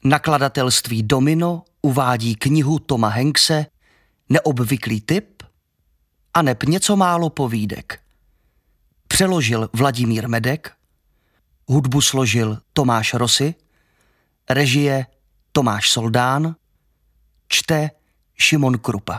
Nakladatelství Domino uvádí knihu Toma Hankse Neobvyklý typ a neb něco málo povídek. Přeložil Vladimír Medek, hudbu složil Tomáš Rosy, režie Tomáš Soldán, čte Šimon Krupa.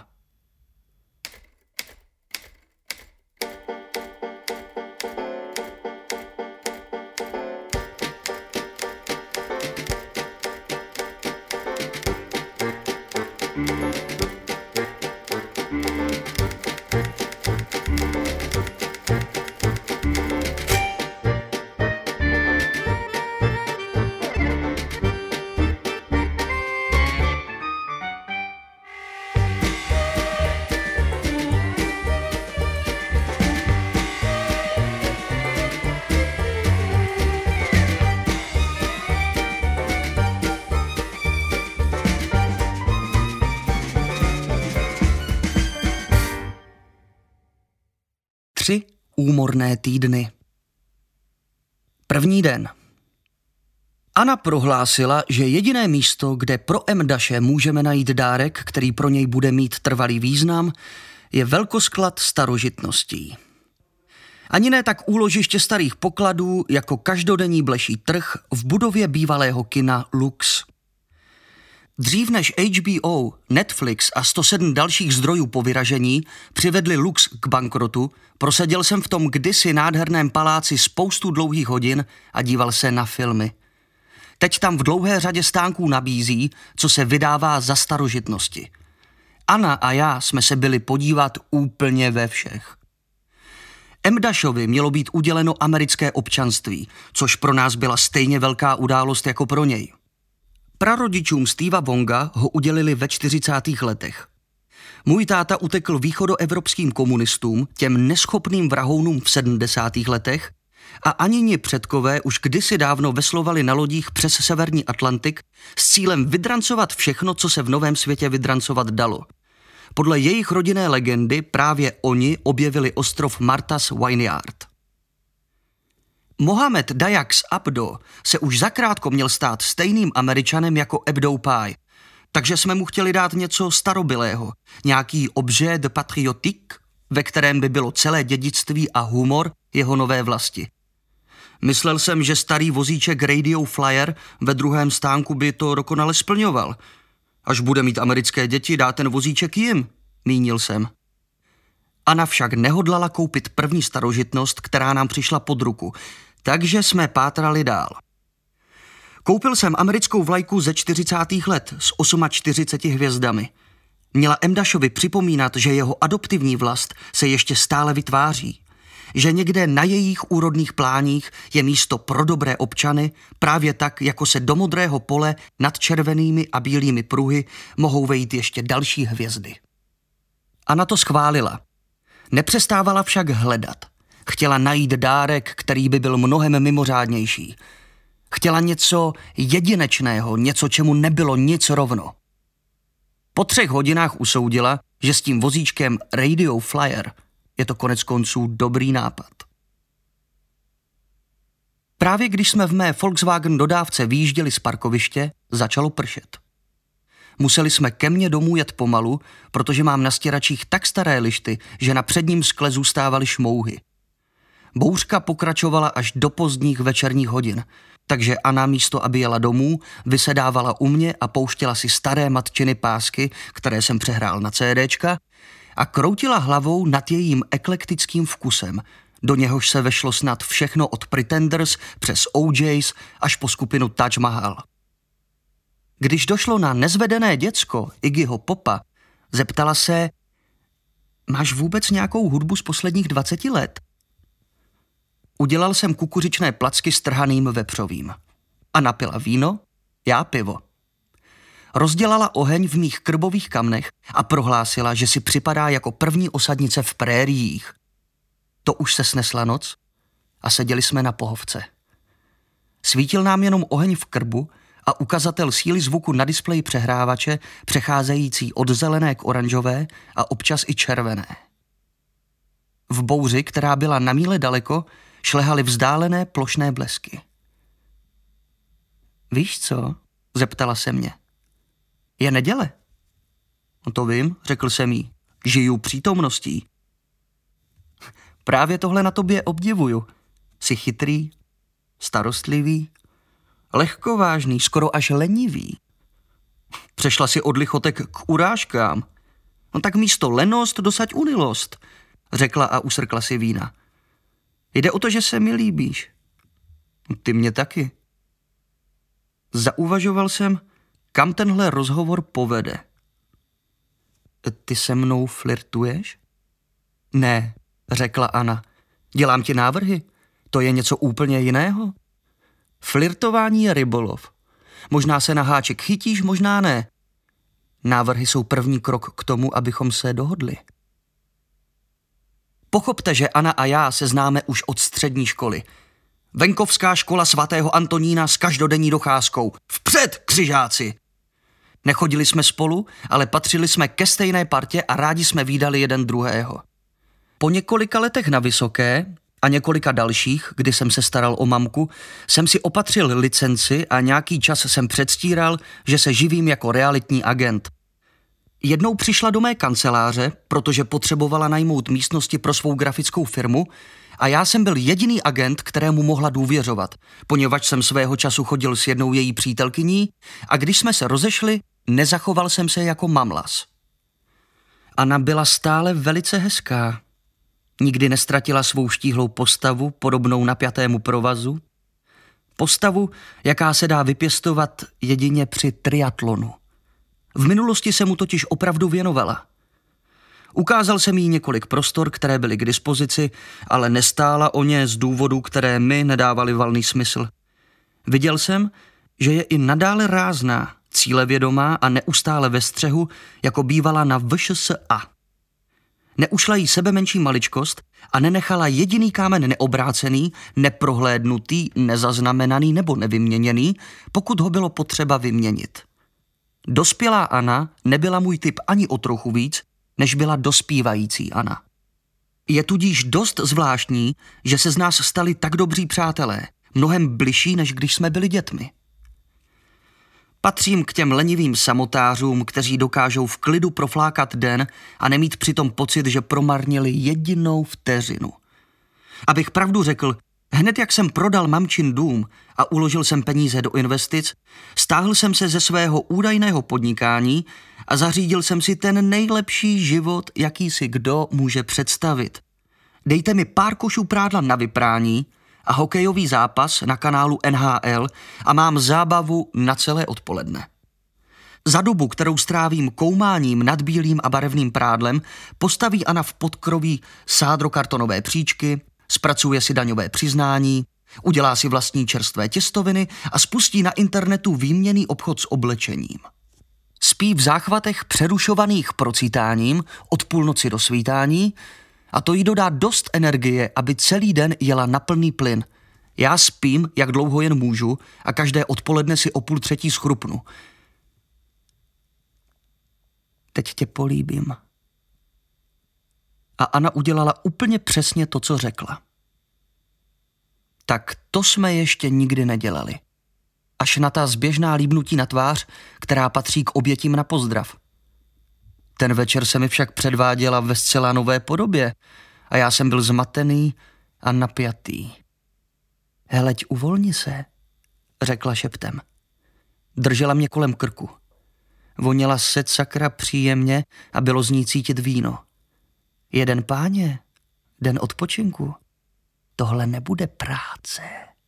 Tři úmorné týdny. První den. Anna prohlásila, že jediné místo, kde pro Emdaše můžeme najít dárek, který pro něj bude mít trvalý význam, je velkosklad starožitností. Ani ne tak úložiště starých pokladů, jako každodenní bleší trh v budově bývalého kina Lux. Dřív než HBO, Netflix a 107 dalších zdrojů po vyražení přivedli Lux k bankrotu, proseděl jsem v tom kdysi nádherném paláci spoustu dlouhých hodin a díval se na filmy. Teď tam v dlouhé řadě stánků nabízí, co se vydává za starožitnosti. Anna a já jsme se byli podívat úplně ve všech. Emdashovi mělo být uděleno americké občanství, což pro nás byla stejně velká událost jako pro něj. Prarodičům Steva Wonga ho udělili ve 40. letech. Můj táta utekl východoevropským komunistům, těm neschopným vrahounům v 70. letech a Anini předkové už kdysi dávno veslovali na lodích přes severní Atlantik s cílem vydrancovat všechno, co se v novém světě vydrancovat dalo. Podle jejich rodinné legendy právě oni objevili ostrov Martha's Vineyard. Mohamed Dayax Abdo se už zakrátko měl stát stejným Američanem jako Abdo Pye, takže jsme mu chtěli dát něco starobylého, nějaký objet de patriotique, ve kterém by bylo celé dědictví a humor jeho nové vlasti. Myslel jsem, že starý vozíček Radio Flyer ve druhém stánku by to dokonale splňoval. Až bude mít americké děti, dá ten vozíček jim, mínil jsem. Anna však nehodlala koupit první starožitnost, která nám přišla pod ruku, takže jsme pátrali dál. Koupil jsem americkou vlajku ze 40. let s 48 hvězdami. Měla Emdashovi připomínat, že jeho adoptivní vlast se ještě stále vytváří, že někde na jejich úrodných pláních je místo pro dobré občany, právě tak, jako se do modrého pole nad červenými a bílými pruhy mohou vejít ještě další hvězdy. Anna to schválila. Nepřestávala však hledat. Chtěla najít dárek, který by byl mnohem mimořádnější. Chtěla něco jedinečného, něco, čemu nebylo nic rovno. Po 3 hodinách usoudila, že s tím vozíčkem Radio Flyer je to konec konců dobrý nápad. Právě když jsme v mé Volkswagen dodávce vyjížděli z parkoviště, začalo pršet. Museli jsme ke mně domů jet pomalu, protože mám na stěračích tak staré lišty, že na předním skle zůstávaly šmouhy. Bouřka pokračovala až do pozdních večerních hodin, takže Anna místo, aby jela domů, vysedávala u mě a pouštěla si staré matčiny pásky, které jsem přehrál na CDčka, a kroutila hlavou nad jejím eklektickým vkusem, do něhož se vešlo snad všechno od Pretenders přes OJs až po skupinu Taj Mahal. Když došlo na nezvedené děcko Iggyho Popa, zeptala se: máš vůbec nějakou hudbu z posledních 20 let? Udělal jsem kukuřičné placky s trhaným vepřovým. A napila víno, já pivo. Rozdělala oheň v mých krbových kamnech a prohlásila, že si připadá jako první osadnice v prériích. To už se snesla noc a seděli jsme na pohovce. Svítil nám jenom oheň v krbu a ukazatel síly zvuku na displeji přehrávače, přecházející od zelené k oranžové a občas i červené. V bouři, která byla na míle daleko, šlehaly vzdálené plošné blesky. Víš co? Zeptala se mě. Je neděle? No to vím, řekl jsem jí. Žiju přítomností. Právě tohle na tobě obdivuju. Jsi chytrý, starostlivý, lehkovážný, skoro až lenivý. Přešla si od lichotek k urážkám. No tak místo lenost dosaď unilost, řekla a usrkla si vína. Jde o to, že se mi líbíš. Ty mě taky. Zauvažoval jsem, kam tenhle rozhovor povede. Ty se mnou flirtuješ? Ne, řekla Anna. Dělám ti návrhy? To je něco úplně jiného. Flirtování je rybolov. Možná se na háček chytíš, možná ne. Návrhy jsou první krok k tomu, abychom se dohodli. Pochopte, že Anna a já se známe už od střední školy. Venkovská škola svatého Antonína s každodenní docházkou. Vpřed, křižáci! Nechodili jsme spolu, ale patřili jsme ke stejné partě a rádi jsme vídali jeden druhého. Po několika letech na vysoké a několika dalších, kdy jsem se staral o mamku, jsem si opatřil licenci a nějaký čas jsem předstíral, že se živím jako realitní agent. Jednou přišla do mé kanceláře, protože potřebovala najmout místnosti pro svou grafickou firmu a já jsem byl jediný agent, kterému mohla důvěřovat, poněvadž jsem svého času chodil s jednou její přítelkyní a když jsme se rozešli, nezachoval jsem se jako mamlas. Anna byla stále velice hezká. Nikdy nestratila svou štíhlou postavu, podobnou napjatému provazu. Postavu, jaká se dá vypěstovat jedině při triatlonu. V minulosti se mu totiž opravdu věnovala. Ukázal jsem jí několik prostor, které byly k dispozici, ale nestála o ně z důvodů, které mi nedávaly valný smysl. Viděl jsem, že je i nadále rázná, cílevědomá a neustále ve střehu, jako bývala na VŠSA. Neušla jí sebemenší maličkost a nenechala jediný kámen neobrácený, neprohlédnutý, nezaznamenaný nebo nevyměněný, pokud ho bylo potřeba vyměnit. Dospělá Anna nebyla můj typ ani o trochu víc, než byla dospívající Anna. Je tudíž dost zvláštní, že se z nás stali tak dobří přátelé, mnohem bližší, než když jsme byli dětmi. Patřím k těm lenivým samotářům, kteří dokážou v klidu proflákat den a nemít přitom pocit, že promarnili jedinou vteřinu. Abych pravdu řekl, hned jak jsem prodal mamčin dům a uložil jsem peníze do investic, stáhl jsem se ze svého údajného podnikání a zařídil jsem si ten nejlepší život, jaký si kdo může představit. Dejte mi pár košů prádla na vyprání a hokejový zápas na kanálu NHL a mám zábavu na celé odpoledne. Za dobu, kterou strávím koumáním nad bílým a barevným prádlem, postaví Anna v podkroví sádrokartonové příčky, zpracuje si daňové přiznání, udělá si vlastní čerstvé těstoviny a spustí na internetu výměnný obchod s oblečením. Spí v záchvatech přerušovaných procítáním od půlnoci do svítání a to jí dodá dost energie, aby celý den jela na plný plyn. Já spím, jak dlouho jen můžu a každé odpoledne si o 2:30 schrupnu. Teď tě políbím. A Anna udělala úplně přesně to, co řekla. Tak to jsme ještě nikdy nedělali. Až na ta zběžná líbnutí na tvář, která patří k obětím na pozdrav. Ten večer se mi však předváděla ve zcela nové podobě a já jsem byl zmatený a napjatý. Heleď, uvolni se, řekla šeptem. Držela mě kolem krku. Voněla se sakra příjemně a bylo z ní cítit víno. Jeden páně, den odpočinku. Tohle nebude práce.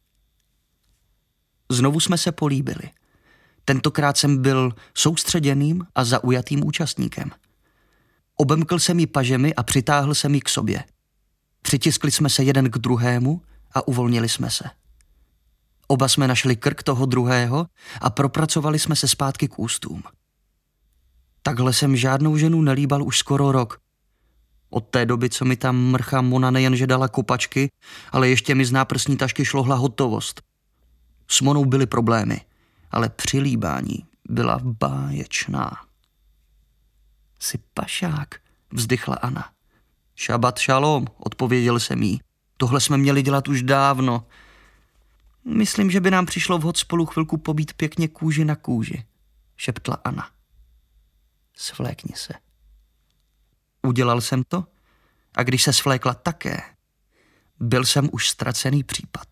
Znovu jsme se políbili. Tentokrát jsem byl soustředěným a zaujatým účastníkem. Obemkl jsem jí pažemi a přitáhl jsem jí k sobě. Přitiskli jsme se jeden k druhému a uvolnili jsme se. Oba jsme našli krk toho druhého a propracovali jsme se zpátky k ústům. Takhle jsem žádnou ženu nelíbal už skoro rok. Od té doby, co mi tam mrcha Mona nejenže dala kopačky, ale ještě mi z náprsní tašky šlohla hotovost. S Monou byly problémy, ale při líbání byla báječná. Jsi pašák, vzdychla Anna. Šabat šalom, odpověděl jsem jí. Tohle jsme měli dělat už dávno. Myslím, že by nám přišlo vhod spolu chvilku pobít pěkně kůži na kůži, šeptla Anna. Svlékni se. Udělal jsem to a když se svlékla také, byl jsem už ztracený případ.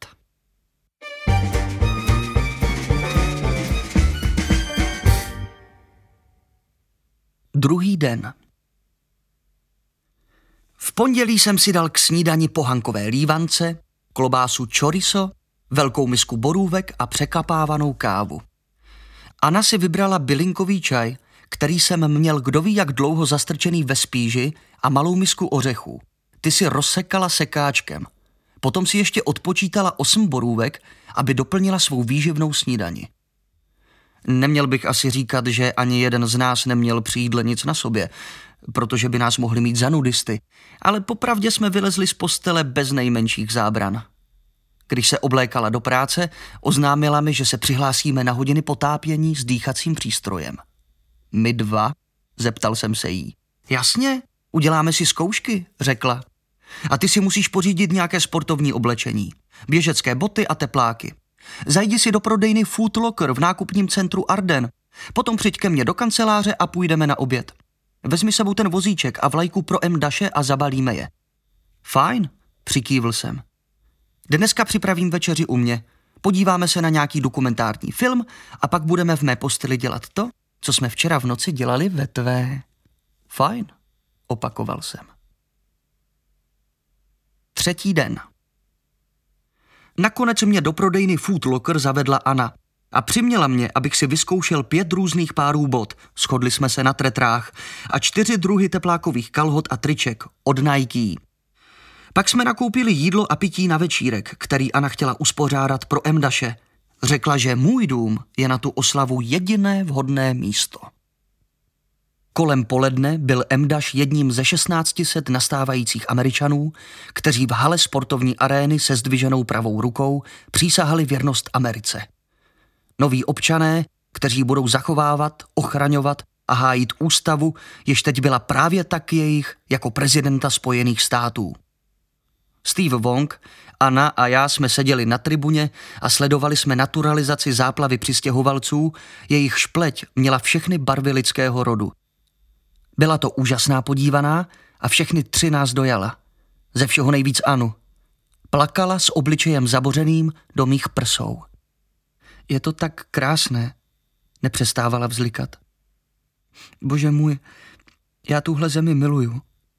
Druhý den. V pondělí jsem si dal k snídani pohankové lívance, klobásu chorizo, velkou misku borůvek a překapávanou kávu. Anna si vybrala bylinkový čaj, který jsem měl kdo ví jak dlouho zastrčený ve spíži a malou misku ořechů. Ty si rozsekala sekáčkem. Potom si ještě odpočítala 8 borůvek, aby doplnila svou výživnou snídani. Neměl bych asi říkat, že ani jeden z nás neměl při jídle nic na sobě, protože by nás mohli mít za nudisty, ale popravdě jsme vylezli z postele bez nejmenších zábran. Když se oblékala do práce, oznámila mi, že se přihlásíme na hodiny potápění s dýchacím přístrojem. My 2? Zeptal jsem se jí. Jasně, uděláme si zkoušky, řekla. A ty si musíš pořídit nějaké sportovní oblečení, běžecké boty a tepláky. Zajdi si do prodejny Foot Locker v nákupním centru Arden. Potom přijď ke mně do kanceláře a půjdeme na oběd. Vezmi sebou ten vozíček a vlajku pro M-daše a zabalíme je. Fajn, přikývl jsem. Dneska připravím večeři u mě. Podíváme se na nějaký dokumentární film a pak budeme v mé posteli dělat to, co jsme včera v noci dělali ve tvé. Fajn, opakoval jsem. Třetí den. Nakonec mě do prodejny Foot Locker zavedla Anna a přiměla mě, abych si vyzkoušel 5 různých párů bot, shodli jsme se na tretrách, a 4 druhy teplákových kalhot a triček od Nike. Pak jsme nakoupili jídlo a pití na večírek, který Anna chtěla uspořádat pro M-daše. Řekla, že můj dům je na tu oslavu jediné vhodné místo. Kolem poledne byl M-daš jedním ze 1600 nastávajících Američanů, kteří v hale sportovní arény se zdviženou pravou rukou přísahali věrnost Americe. Noví občané, kteří budou zachovávat, ochraňovat a hájit ústavu, jež teď byla právě tak jejich jako prezidenta Spojených států. Steve Wong, Anna a já jsme seděli na tribuně a sledovali jsme naturalizaci záplavy přistěhovalců, jejich špleť měla všechny barvy lidského rodu. Byla to úžasná podívaná a všechny 3 nás dojala. Ze všeho nejvíc Anu. Plakala s obličejem zabořeným do mých prsou. Je to tak krásné, nepřestávala vzlikat. Bože můj, já tuhle zemi miluju.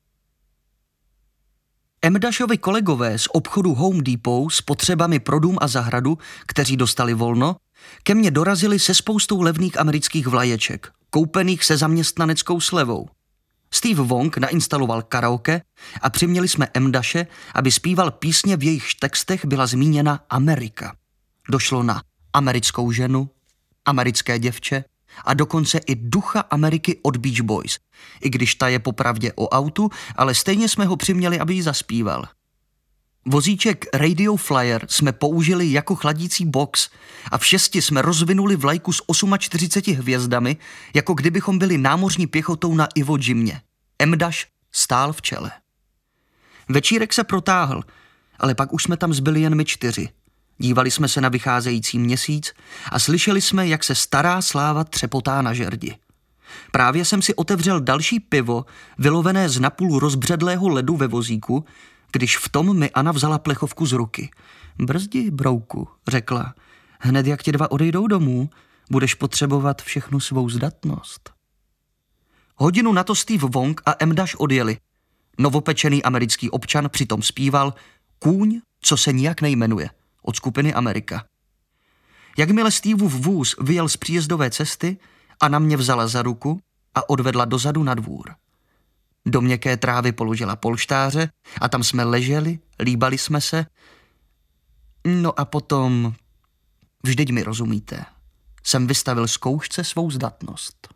M-dašovi kolegové z obchodu Home Depot s potřebami pro dům a zahradu, kteří dostali volno, ke mně dorazili se spoustou levných amerických vlaječek, koupených se zaměstnaneckou slevou. Steve Wong nainstaloval karaoke a přiměli jsme M-daše, aby zpíval písně, v jejichž textech byla zmíněna Amerika. Došlo na americkou ženu, americké děvče a dokonce i ducha Ameriky od Beach Boys, i když ta je popravdě o autu, ale stejně jsme ho přiměli, aby ji zaspíval. Vozíček Radio Flyer jsme použili jako chladící box a v 6 jsme rozvinuli vlajku s 48 hvězdami, jako kdybychom byli námořní pěchotou na Iwo Jimě. M-daš stál v čele. Večírek se protáhl, ale pak už jsme tam zbyli jen my 4. Dívali jsme se na vycházející měsíc a slyšeli jsme, jak se stará sláva třepotá na žerdi. Právě jsem si otevřel další pivo, vylovené z napůl rozbředlého ledu ve vozíku, když v tom mi Anna vzala plechovku z ruky. Brzdi, brouku, řekla. Hned jak ti 2 odejdou domů, budeš potřebovat všechnu svou zdatnost. Hodinu na to Steve Wong a M-daš odjeli. Novopečený americký občan přitom zpíval Kůň, co se nijak nejmenuje, od skupiny Amerika. Jakmile Steveův vůz vyjel z příjezdové cesty, Anna mě vzala za ruku a odvedla dozadu na dvůr. Do měkké trávy položila polštáře a tam jsme leželi, líbali jsme se. No a potom, vždyť mi rozumíte, jsem vystavil zkoušce svou zdatnost.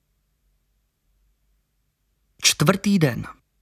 4. den.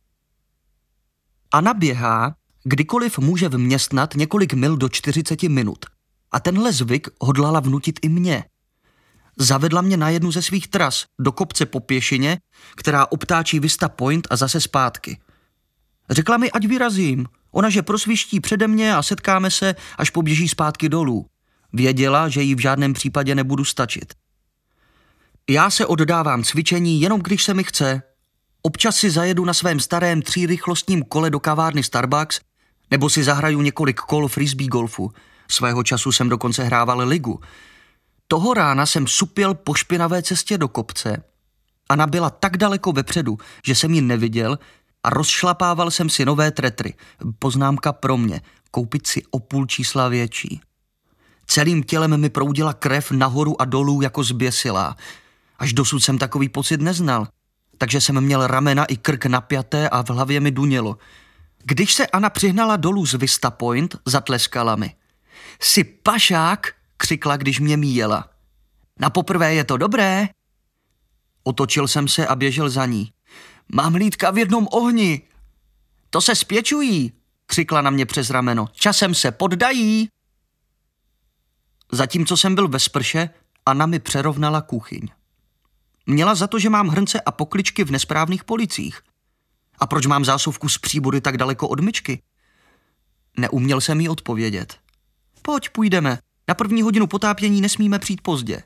Anna běhá, kdykoliv může vměstnat několik mil do 40 minut. A tenhle zvyk hodlala vnutit i mně. Zavedla mě na jednu ze svých tras do kopce po pěšině, která obtáčí Vista Point a zase zpátky. Řekla mi, ať vyrazím, Ona, že prosviští přede mě a setkáme se, až poběží zpátky dolů. Věděla, že jí v žádném případě nebudu stačit. Já se oddávám cvičení jenom když se mi chce. Občas si zajedu na svém starém 3rychlostním kole do kavárny Starbucks nebo si zahraju několik kol frisbee golfu. Svého času jsem dokonce hrával ligu. Toho rána jsem supěl po špinavé cestě do kopce. Anna byla tak daleko vepředu, že jsem ji neviděl a rozšlapával jsem si nové tretry. Poznámka pro mě. Koupit si o půl čísla větší. Celým tělem mi proudila krev nahoru a dolů jako zběsilá. Až dosud jsem takový pocit neznal. Takže jsem měl ramena i krk napjaté a v hlavě mi dunělo. Když se Anna přihnala dolů z Vista Point, zatleskala mi. Jsi pašák, křikla, když mě míjela. Na poprvé je to dobré. Otočil jsem se a běžel za ní. Mám hlídka v jednom ohni. To se spěčují, křikla na mě přes rameno. Časem se poddají. Zatímco jsem byl ve sprše, Anna mi přerovnala kuchyň. Měla za to, že mám hrnce a pokličky v nesprávných policích. A proč mám zásuvku z příbory tak daleko od myčky? Neuměl jsem jí odpovědět. Pojď, půjdeme. Na 1. hodinu potápění nesmíme přijít pozdě.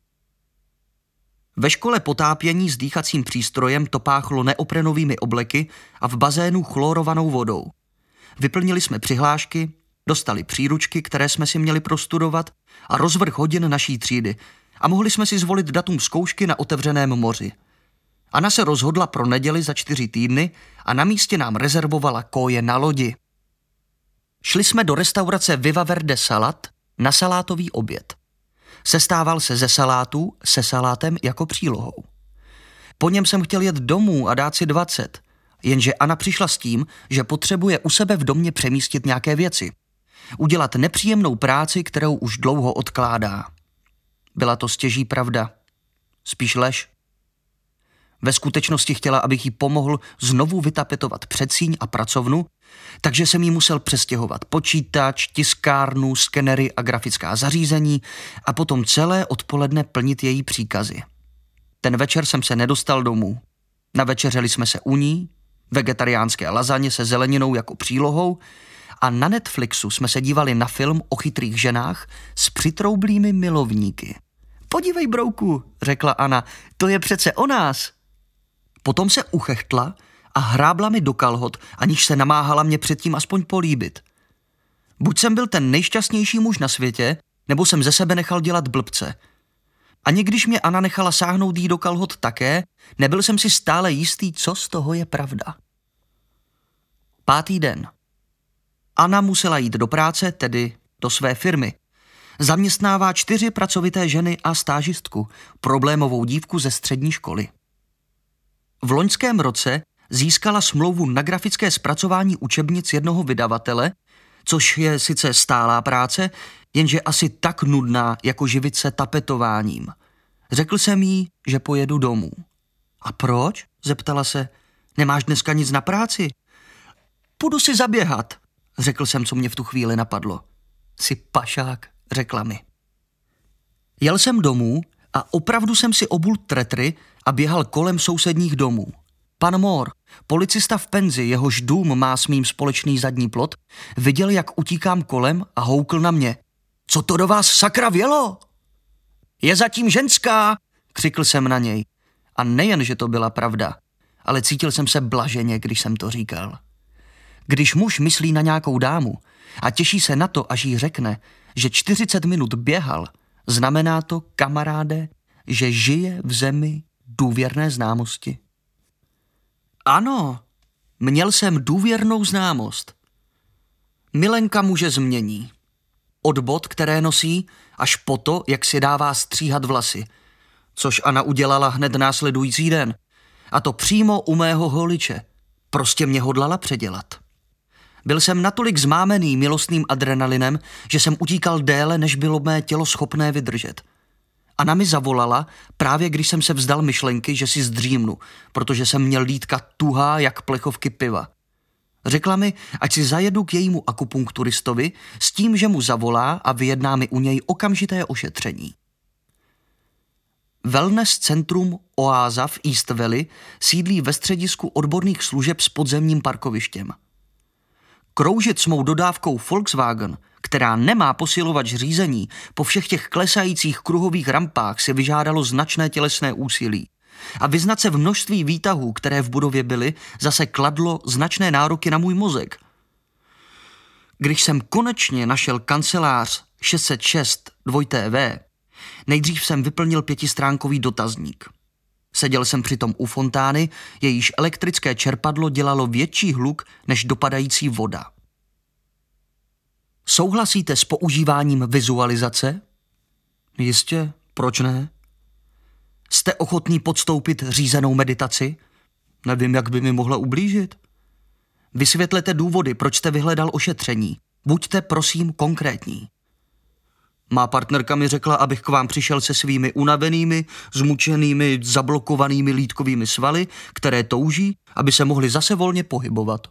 Ve škole potápění s dýchacím přístrojem to páchlo neoprenovými obleky a v bazénu chlorovanou vodou. Vyplnili jsme přihlášky, dostali příručky, které jsme si měli prostudovat a rozvrh hodin naší třídy a mohli jsme si zvolit datum zkoušky na otevřeném moři. Anna se rozhodla pro neděli za 4 týdny a na místě nám rezervovala koje na lodi. Šli jsme do restaurace Viva Verde Salad na salátový oběd. Sestával se ze salátů se salátem jako přílohou. Po něm jsem chtěl jet domů a dát si 20, jenže Anna přišla s tím, že potřebuje u sebe v domě přemístit nějaké věci. Udělat nepříjemnou práci, kterou už dlouho odkládá. Byla to stěží pravda. Spíš lež. Ve skutečnosti chtěla, abych jí pomohl znovu vytapetovat předsíň a pracovnu, takže jsem jí musel přestěhovat počítač, tiskárnu, skenery a grafická zařízení a potom celé odpoledne plnit její příkazy. Ten večer jsem se nedostal domů. Navečeřeli jsme se u ní, vegetariánské lazaně se zeleninou jako přílohou a na Netflixu jsme se dívali na film o chytrých ženách s přitroublými milovníky. Podívej, brouku, řekla Anna, to je přece o nás. Potom se uchechtla a hrábla mi do kalhot, aniž se namáhala mě předtím aspoň políbit. Buď jsem byl ten nejšťastnější muž na světě, nebo jsem ze sebe nechal dělat blbce. Ani když mě Anna nechala sáhnout jí do kalhot také, nebyl jsem si stále jistý, co z toho je pravda. 5. den. Anna musela jít do práce, tedy do své firmy. Zaměstnává 4 pracovité ženy a stážistku, problémovou dívku ze střední školy. V loňském roce získala smlouvu na grafické zpracování učebnic jednoho vydavatele, což je sice stálá práce, jenže asi tak nudná, jako živit se tapetováním. Řekl jsem jí, že pojedu domů. A proč? Zeptala se. Nemáš dneska nic na práci? Půjdu si zaběhat, řekl jsem, co mě v tu chvíli napadlo. Jsi pašák, řekla mi. Jel jsem domů a opravdu jsem si obul tretry a běhal kolem sousedních domů. Pan Moore, policista v penzi, jehož dům má s mým společný zadní plot, viděl, jak utíkám kolem a houkl na mě. Co to do vás sakra vělo? Je zatím ženská, křikl jsem na něj. A nejen, že to byla pravda, ale cítil jsem se blaženě, když jsem to říkal. Když muž myslí na nějakou dámu a těší se na to, až jí řekne, že 40 minut běhal, znamená to, kamaráde, že žije v zemi důvěrné známosti. Ano, měl jsem důvěrnou známost. Milenka muže změní. Od bot, které nosí, až po to, jak si dává stříhat vlasy, což Anna udělala hned následující den. A to přímo u mého holiče. Prostě mě hodlala předělat. Byl jsem natolik zmámený milostným adrenalinem, že jsem utíkal déle, než bylo mé tělo schopné vydržet. Anna mi zavolala, právě když jsem se vzdal myšlenky, že si zdřímnu, protože jsem měl lítka tuhá jak plechovky piva. Řekla mi, ať si zajedu k jejímu akupunkturistovi s tím, že mu zavolá a vyjedná mi u něj okamžité ošetření. Wellness centrum Oáza v East Valley sídlí ve středisku odborných služeb s podzemním parkovištěm. Kroužit s mou dodávkou Volkswagen, která nemá posilovač řízení, po všech těch klesajících kruhových rampách si vyžádalo značné tělesné úsilí. A vyznat se v množství výtahů, které v budově byly, zase kladlo značné nároky na můj mozek. Když jsem konečně našel kancelář 606 2TV, nejdřív jsem vyplnil 5stránkový dotazník. Seděl jsem přitom u fontány, jejíž elektrické čerpadlo dělalo větší hluk než dopadající voda. Souhlasíte s používáním vizualizace? Jistě, proč ne? Jste ochotný podstoupit řízenou meditaci? Nevím, jak by mi mohla ublížit. Vysvětlete důvody, proč jste vyhledal ošetření. Buďte, prosím, konkrétní. Má partnerka mi řekla, abych k vám přišel se svými unavenými, zmučenými, zablokovanými lýtkovými svaly, které touží, aby se mohly zase volně pohybovat.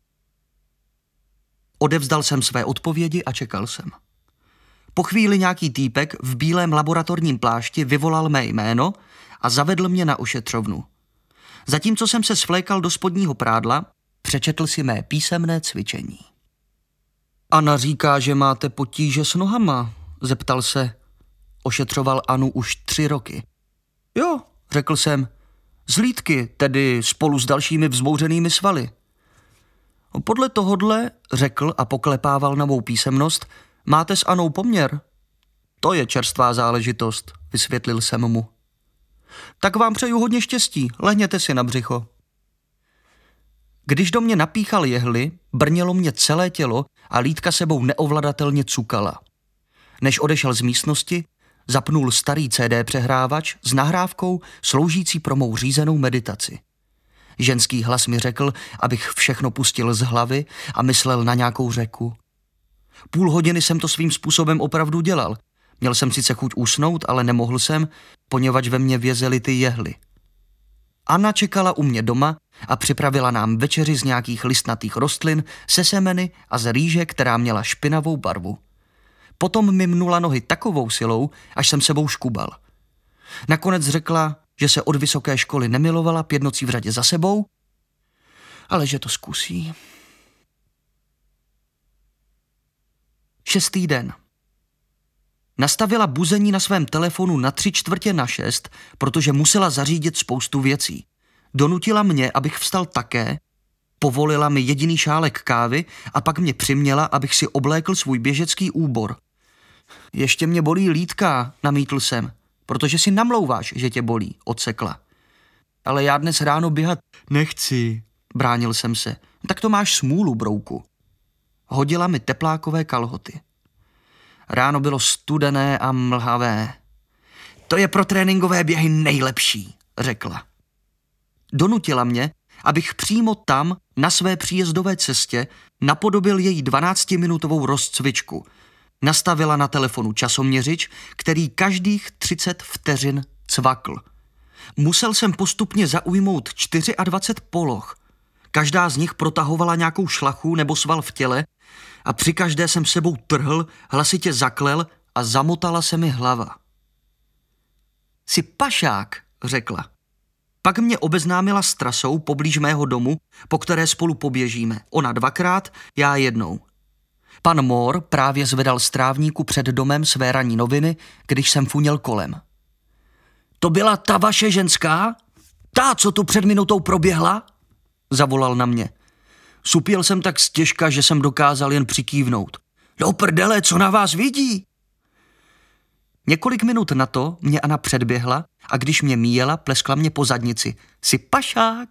Odevzdal jsem své odpovědi a čekal jsem. Po chvíli nějaký týpek v bílém laboratorním plášti vyvolal mé jméno a zavedl mě na ošetřovnu. Zatímco jsem se svlékal do spodního prádla, přečetl si mé písemné cvičení. Anna říká, že máte potíže s nohama, zeptal se. Ošetřoval Anu už 3 roky. Jo, řekl jsem, z lýtky, tedy spolu s dalšími vzbouřenými svaly. Podle tohodle, řekl a poklepával na mou písemnost, máte s Anou poměr? To je čerstvá záležitost, vysvětlil jsem mu. Tak vám přeju hodně štěstí, lehněte si na břicho. Když do mě napíchal jehly, brnělo mě celé tělo a lýtka sebou neovladatelně cukala. Než odešel z místnosti, zapnul starý CD přehrávač s nahrávkou sloužící pro mou řízenou meditaci. Ženský hlas mi řekl, abych všechno pustil z hlavy a myslel na nějakou řeku. Půl hodiny jsem to svým způsobem opravdu dělal. Měl jsem sice chuť usnout, ale nemohl jsem, poněvadž ve mně vězely ty jehly. Anna čekala u mě doma a připravila nám večeři z nějakých listnatých rostlin, se semeny a z rýže, která měla špinavou barvu. Potom mi mnula nohy takovou silou, až jsem sebou škubal. Nakonec řekla, že se od vysoké školy nemilovala 5 nocí v řadě za sebou, ale že to zkusí. 6. den. Nastavila buzení na svém telefonu na 5:45, protože musela zařídit spoustu věcí. Donutila mě, abych vstal také, povolila mi jediný šálek kávy a pak mě přiměla, abych si oblékl svůj běžecký úbor. Ještě mě bolí lýtka, namítl jsem, protože si namlouváš, že tě bolí, odsekla. Ale já dnes ráno běhat nechci, bránil jsem se. Tak to máš smůlu, brouku. Hodila mi teplákové kalhoty. Ráno bylo studené a mlhavé. To je pro tréninkové běhy nejlepší, řekla. Donutila mě, abych přímo tam, na své příjezdové cestě, napodobil její 12minutovou rozcvičku. Nastavila na telefonu časoměřič, který každých 30 vteřin cvakl. Musel jsem postupně zaujmout 24 poloh. Každá z nich protahovala nějakou šlachu nebo sval v těle a při každé jsem sebou trhl, hlasitě zaklel a zamotala se mi hlava. Jsi pašák, řekla. Pak mě obeznámila s trasou poblíž mého domu, po které spolu poběžíme. Ona 2krát, já 1. Pan Moore právě zvedal z trávníku před domem své ranní noviny, když jsem funěl kolem. To byla ta vaše ženská? Ta, co tu před minutou proběhla? Zavolal na mě. Supěl jsem tak stěžka, že jsem dokázal jen přikývnout. Do prdele, co na vás vidí? Několik minut na to mě Anna předběhla a když mě míjela, pleskla mě po zadnici. Jsi pašák?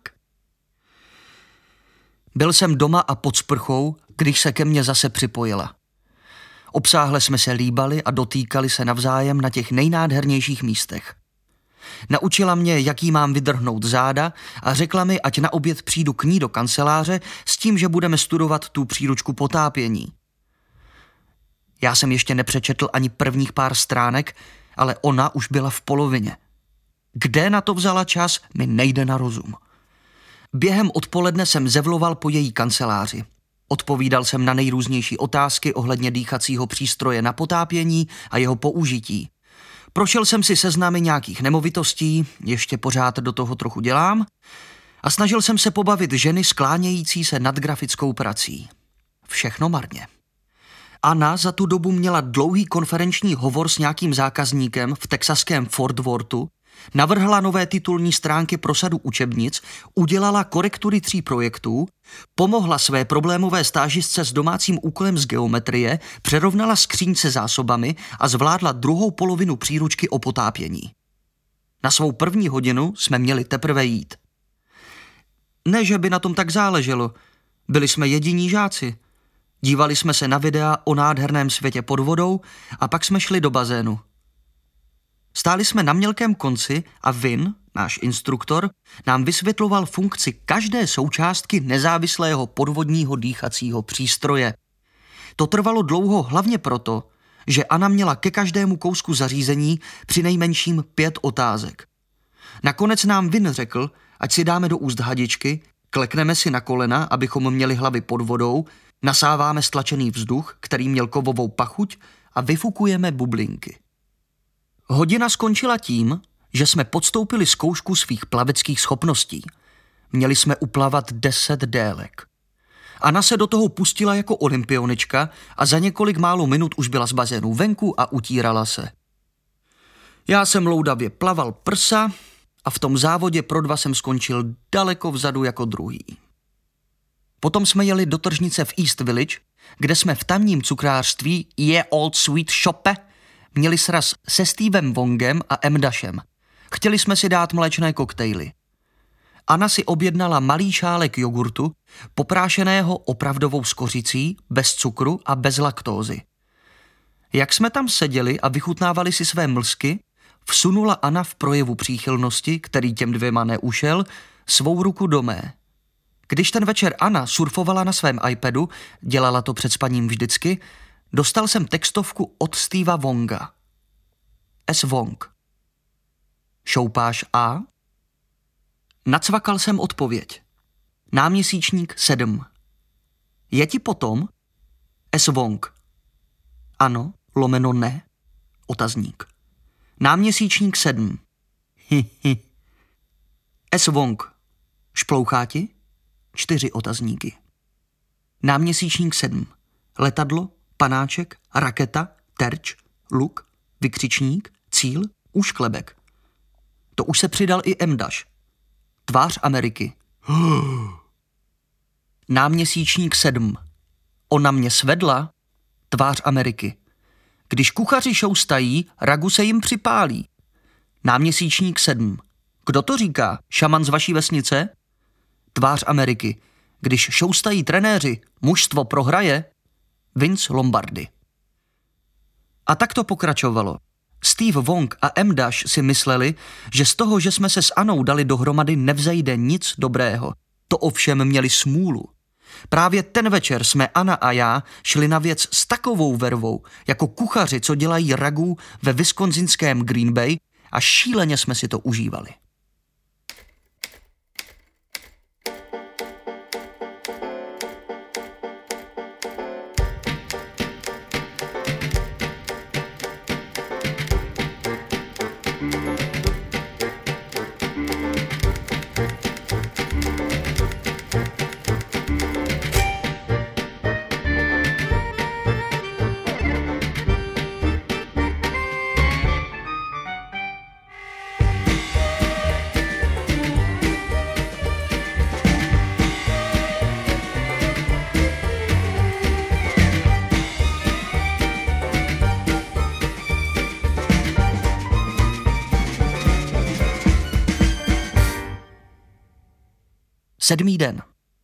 Byl jsem doma a pod sprchou, když se ke mně zase připojila. Obsáhle jsme se líbali a dotýkali se navzájem na těch nejnádhernějších místech. Naučila mě, jaký mám vydrhnout záda a řekla mi, ať na oběd přijdu k ní do kanceláře s tím, že budeme studovat tu příručku potápění. Já jsem ještě nepřečetl ani prvních pár stránek, ale ona už byla v polovině. Kde na to vzala čas, mi nejde na rozum. Během odpoledne jsem zevloval po její kanceláři. Odpovídal jsem na nejrůznější otázky ohledně dýchacího přístroje na potápění a jeho použití. Prošel jsem si seznamy nějakých nemovitostí, ještě pořád do toho trochu dělám, a snažil jsem se pobavit ženy sklánějící se nad grafickou prací. Všechno marně. Anna za tu dobu měla dlouhý konferenční hovor s nějakým zákazníkem v texaském Fort Worthu, navrhla nové titulní stránky pro sadu učebnic, udělala korektury 3 projektů, pomohla své problémové stážistce s domácím úkolem z geometrie, přerovnala skříň se zásobami a zvládla druhou polovinu příručky o potápění. Na svou první hodinu jsme měli teprve jít. Ne, že by na tom tak záleželo. Byli jsme jediní žáci. Dívali jsme se na videa o nádherném světě pod vodou a pak jsme šli do bazénu. Stáli jsme na mělkém konci a Vin, náš instruktor, nám vysvětloval funkci každé součástky nezávislého podvodního dýchacího přístroje. To trvalo dlouho hlavně proto, že Anna měla ke každému kousku zařízení přinejmenším 5 otázek. Nakonec nám Vin řekl, ať si dáme do úst hadičky, klekneme si na kolena, abychom měli hlavy pod vodou, nasáváme stlačený vzduch, který měl kovovou pachuť a vyfukujeme bublinky. Hodina skončila tím, že jsme podstoupili zkoušku svých plaveckých schopností. Měli jsme uplavat 10 délek. Anna se do toho pustila jako olympionička a za několik málo minut už byla z bazénu venku a utírala se. Já jsem loudavě plaval prsa a v tom závodě pro 2 jsem skončil daleko vzadu jako druhý. Potom jsme jeli do tržnice v East Village, kde jsme v tamním cukrářství Ye Old Sweet Shope měli sraz se Stevem Wongem a M. Dashem. Chtěli jsme si dát mléčné koktejly. Anna si objednala malý šálek jogurtu, poprášeného opravdovou skořicí, bez cukru a bez laktózy. Jak jsme tam seděli a vychutnávali si své mlsky, vsunula Anna v projevu příchylnosti, který těm 2 neušel, svou ruku do mé. Když ten večer Anna surfovala na svém iPadu, dělala to před spaním vždycky, dostal jsem textovku od Steva Wonga. S. Wong. Šoupáš A? Nacvakal jsem odpověď. Náměsíčník 7. Je ti potom? S. Wong. Ano, lomeno ne. Otazník. Náměsíčník 7. S. Wong. Šplouchá ti? 4 otazníky. Náměsíčník 7. Letadlo, panáček, raketa, terč, luk, vykřičník, cíl, úšklebek. To už se přidal i M. Dash. Tvář Ameriky. Náměsíčník 7. Ona mě svedla. Tvář Ameriky. Když kuchaři šoustají, ragu se jim připálí. Náměsíčník 7. Kdo to říká? Šaman z vaší vesnice? Tvář Ameriky. Když šoustají trenéři, mužstvo prohraje. Vince Lombardi. A tak to pokračovalo. Steve Wong a M. Dash si mysleli, že z toho, že jsme se s Annou dali dohromady, nevzejde nic dobrého. To ovšem měli smůlu. Právě ten večer jsme Anna a já šli na věc s takovou vervou, jako kuchaři, co dělají ragu ve wisconsinském Green Bay, a šíleně jsme si to užívali. Sedmý den.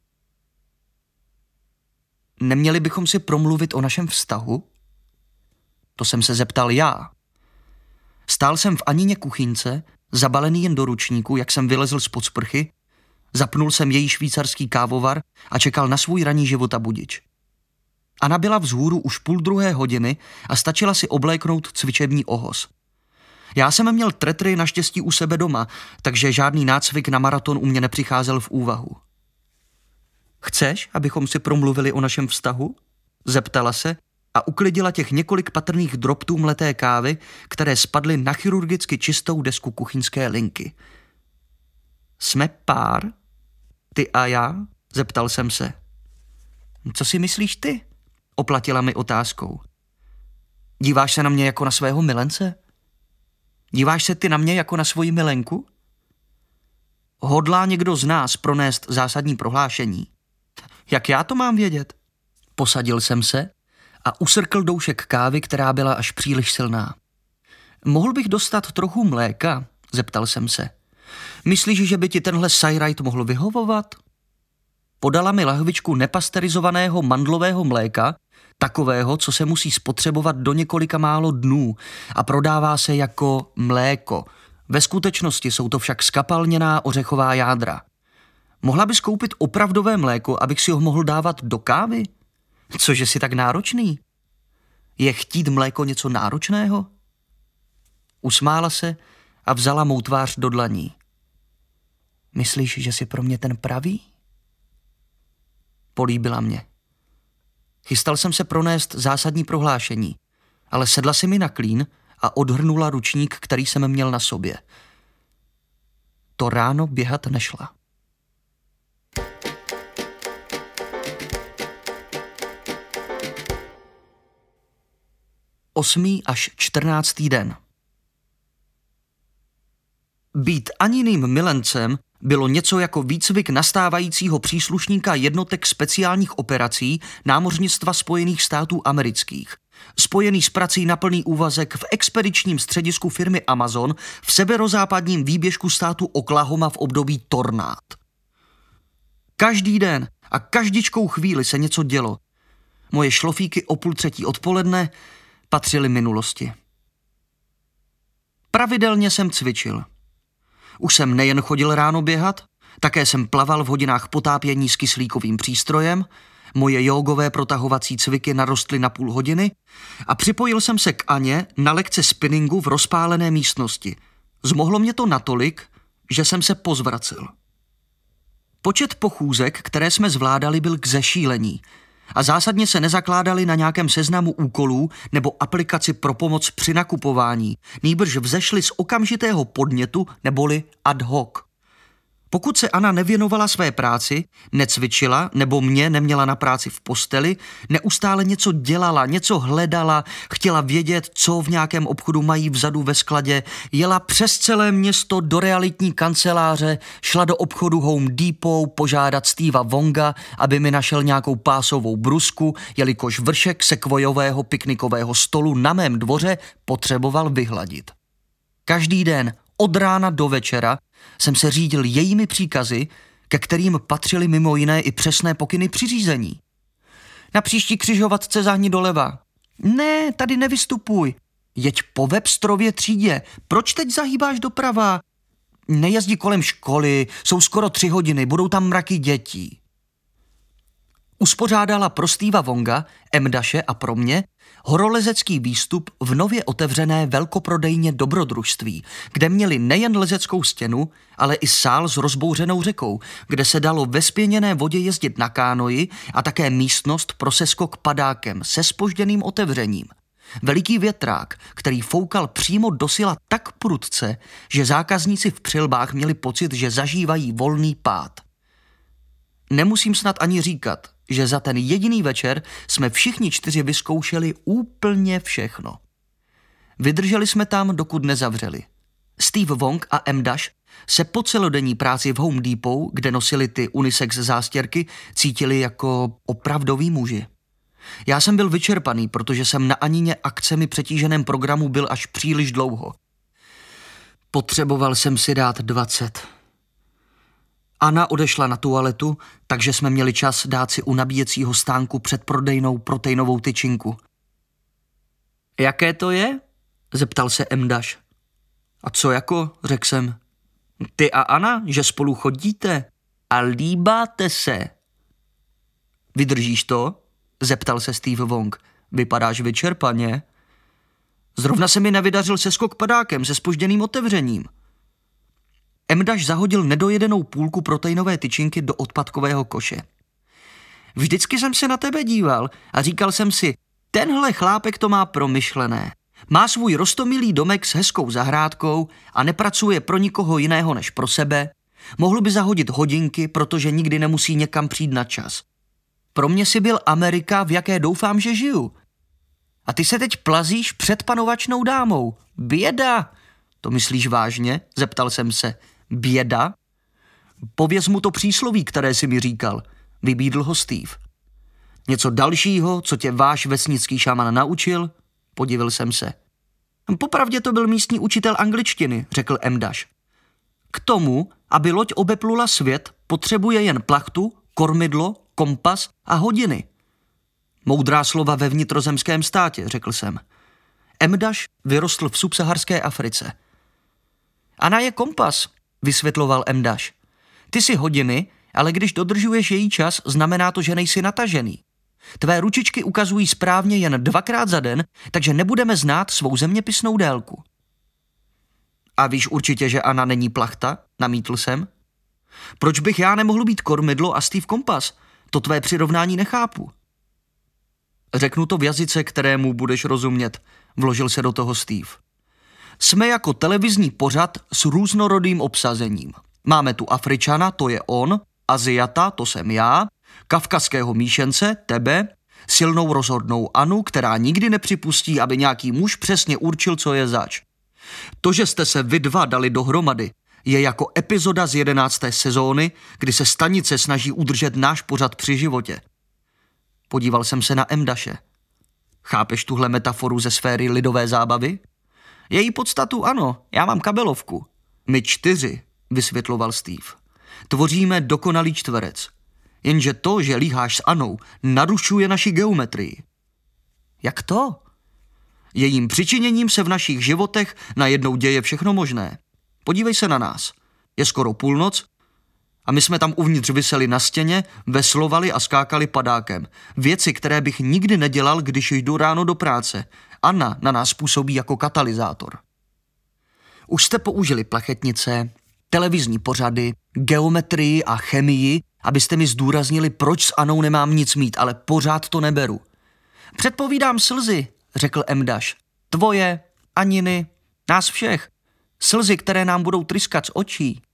Neměli bychom si promluvit o našem vztahu? To jsem se zeptal já. Stál jsem v Anině kuchynce, zabalený jen do ručníku, jak jsem vylezl spod sprchy, zapnul jsem její švýcarský kávovar a čekal na svůj ranní životabudič. Anna byla vzhůru už 12:30 a stačila si obléknout cvičební ohos. Já jsem měl tretry naštěstí u sebe doma, takže žádný nácvik na maraton u mě nepřicházel v úvahu. Chceš, abychom si promluvili o našem vztahu? Zeptala se a uklidila těch několik patrných drobtů mleté kávy, které spadly na chirurgicky čistou desku kuchyňské linky. Jsme pár? Ty a já? Zeptal jsem se. Co si myslíš ty? Oplatila mi otázkou. Díváš se na mě jako na svého milence? Díváš se ty na mě jako na svoji milenku? Hodlá někdo z nás pronést zásadní prohlášení? Jak já to mám vědět? Posadil jsem se a usrkl doušek kávy, která byla až příliš silná. Mohl bych dostat trochu mléka? Zeptal jsem se. Myslíš, že by ti tenhle sajrajt mohl vyhovovat? Podala mi lahvičku nepasterizovaného mandlového mléka, takového, co se musí spotřebovat do několika málo dnů a prodává se jako mléko. Ve skutečnosti jsou to však skapalněná ořechová jádra. Mohla bys koupit opravdové mléko, abych si ho mohl dávat do kávy? Cože jsi tak náročný? Je chtít mléko něco náročného? Usmála se a vzala mou tvář do dlaní. Myslíš, že jsi pro mě ten pravý? Políbila mě. Chystal jsem se pronést zásadní prohlášení, ale sedla si mi na klín a odhrnula ručník, který jsem měl na sobě. To ráno běhat nešla. 8. až 14. den. Být Aniným milencem bylo něco jako výcvik nastávajícího příslušníka jednotek speciálních operací námořnictva Spojených států amerických, spojený s prací na plný úvazek v expedičním středisku firmy Amazon v severozápadním výběžku státu Oklahoma v období tornád. Každý den a každičkou chvíli se něco dělo. Moje šlofíky o 2:30 odpoledne patřily minulosti. Pravidelně jsem cvičil. Už jsem nejen chodil ráno běhat, také jsem plaval v hodinách potápění s kyslíkovým přístrojem, moje jógové protahovací cviky narostly na půl hodiny a připojil jsem se k Aně na lekce spinningu v rozpálené místnosti. Zmohlo mě to natolik, že jsem se pozvracel. Počet pochůzek, které jsme zvládali, byl k zešílení a zásadně se nezakládali na nějakém seznamu úkolů nebo aplikaci pro pomoc při nakupování, nýbrž vzešli z okamžitého podnětu neboli ad hoc. Pokud se Anna nevěnovala své práci, necvičila nebo mě neměla na práci v posteli, neustále něco dělala, něco hledala, chtěla vědět, co v nějakém obchodu mají vzadu ve skladě, jela přes celé město do realitní kanceláře, šla do obchodu Home Depot požádat Steva Wonga, aby mi našel nějakou pásovou brusku, jelikož vršek sekvojového piknikového stolu na mém dvoře potřeboval vyhladit. Každý den od rána do večera jsem se řídil jejími příkazy, ke kterým patřily mimo jiné i přesné pokyny při řízení. Na příští křižovatce zahni doleva. Ne, tady nevystupuj. Jeď po Websterově třídě. Proč teď zahýbáš doprava? Nejezdí kolem školy, jsou skoro 3 hodiny, budou tam mraky dětí. Uspořádala pro Steva Wonga, Emdaše a pro mě horolezecký výstup v nově otevřené velkoprodejně Dobrodružství, kde měli nejen lezeckou stěnu, ale i sál s rozbouřenou řekou, kde se dalo ve spěněné vodě jezdit na kánoji a také místnost pro seskok padákem se zpožděným otevřením. Veliký větrák, který foukal přímo do sila tak prudce, že zákazníci v přilbách měli pocit, že zažívají volný pád. Nemusím snad ani říkat, že za ten jediný večer jsme všichni 4 vyzkoušeli úplně všechno. Vydrželi jsme tam, dokud nezavřeli. Steve Wong a Emdash se po celodenní práci v Home Depot, kde nosili ty unisex zástěrky, cítili jako opravdoví muži. Já jsem byl vyčerpaný, protože jsem na Anině akcemi přetíženém programu byl až příliš dlouho. Potřeboval jsem si dát 20. Anna odešla na tualetu, takže jsme měli čas dát si u nabíjecího stánku předprodejnou proteinovou tyčinku. Jaké to je? Zeptal se Emdash. A co jako? Řekl jsem. Ty a Anna, že spolu chodíte a líbáte se. Vydržíš to? Zeptal se Steve Wong. Vypadáš vyčerpaně. Zrovna se mi nevydařil seskok padákem se zpožděným otevřením. Emdash zahodil nedojedenou půlku proteinové tyčinky do odpadkového koše. Vždycky jsem se na tebe díval a říkal jsem si, tenhle chlápek to má promyšlené. Má svůj roztomilý domek s hezkou zahrádkou a nepracuje pro nikoho jiného než pro sebe. Mohl by zahodit hodinky, protože nikdy nemusí někam přijít na čas. Pro mě si byl Amerika, v jaké doufám, že žiju. A ty se teď plazíš před panovačnou dámou. Běda! To myslíš vážně? Zeptal jsem se. Běda? Pověz mu to přísloví, které jsi mi říkal. Vybídl ho Steve. Něco dalšího, co tě váš vesnický šaman naučil? Podivil jsem se. Popravdě to byl místní učitel angličtiny, řekl Emdaš. K tomu, aby loď obeplula svět, potřebuje jen plachtu, kormidlo, kompas a hodiny. Moudrá slova ve vnitrozemském státě, řekl jsem. Emdaš vyrostl v subsaharské Africe. Ana je kompas, vysvětloval Emdaš. Ty jsi hodiny, ale když dodržuješ její čas, znamená to, že nejsi natažený. Tvé ručičky ukazují správně jen 2krát za den, takže nebudeme znát svou zeměpisnou délku. A víš určitě, že Ana není plachta? Namítl jsem. Proč bych já nemohl být kormidlo a Steve kompas? To tvé přirovnání nechápu. Řeknu to v jazyce, kterému budeš rozumět, vložil se do toho Steve. Jsme jako televizní pořad s různorodým obsazením. Máme tu Afričana, to je on, Aziata, to jsem já, kavkazského míšence, tebe, silnou rozhodnou Anu, která nikdy nepřipustí, aby nějaký muž přesně určil, co je zač. To, že jste se vy dva dali dohromady, je jako epizoda z 11. sezóny, kdy se stanice snaží udržet náš pořad při životě. Podíval jsem se na Emdaše. Chápeš tuhle metaforu ze sféry lidové zábavy? Její podstatu ano, já mám kabelovku. My 4, vysvětloval Steve. Tvoříme dokonalý čtverec. Jenže to, že líháš s Anou, narušuje naši geometrii. Jak to? Jejím přičiněním se v našich životech najednou děje všechno možné. Podívej se na nás. Je skoro půlnoc a my jsme tam uvnitř viseli na stěně, veslovali a skákali padákem. Věci, které bych nikdy nedělal, když jdu ráno do práce. Anna na nás působí jako katalyzátor. Už jste použili plachetnice, televizní pořady, geometrii a chemii, abyste mi zdůraznili, proč s Anou nemám nic mít, ale pořád to neberu. Předpovídám slzy, řekl Emdaš. Tvoje, Aniny, nás všech. Slzy, které nám budou tryskat z očí.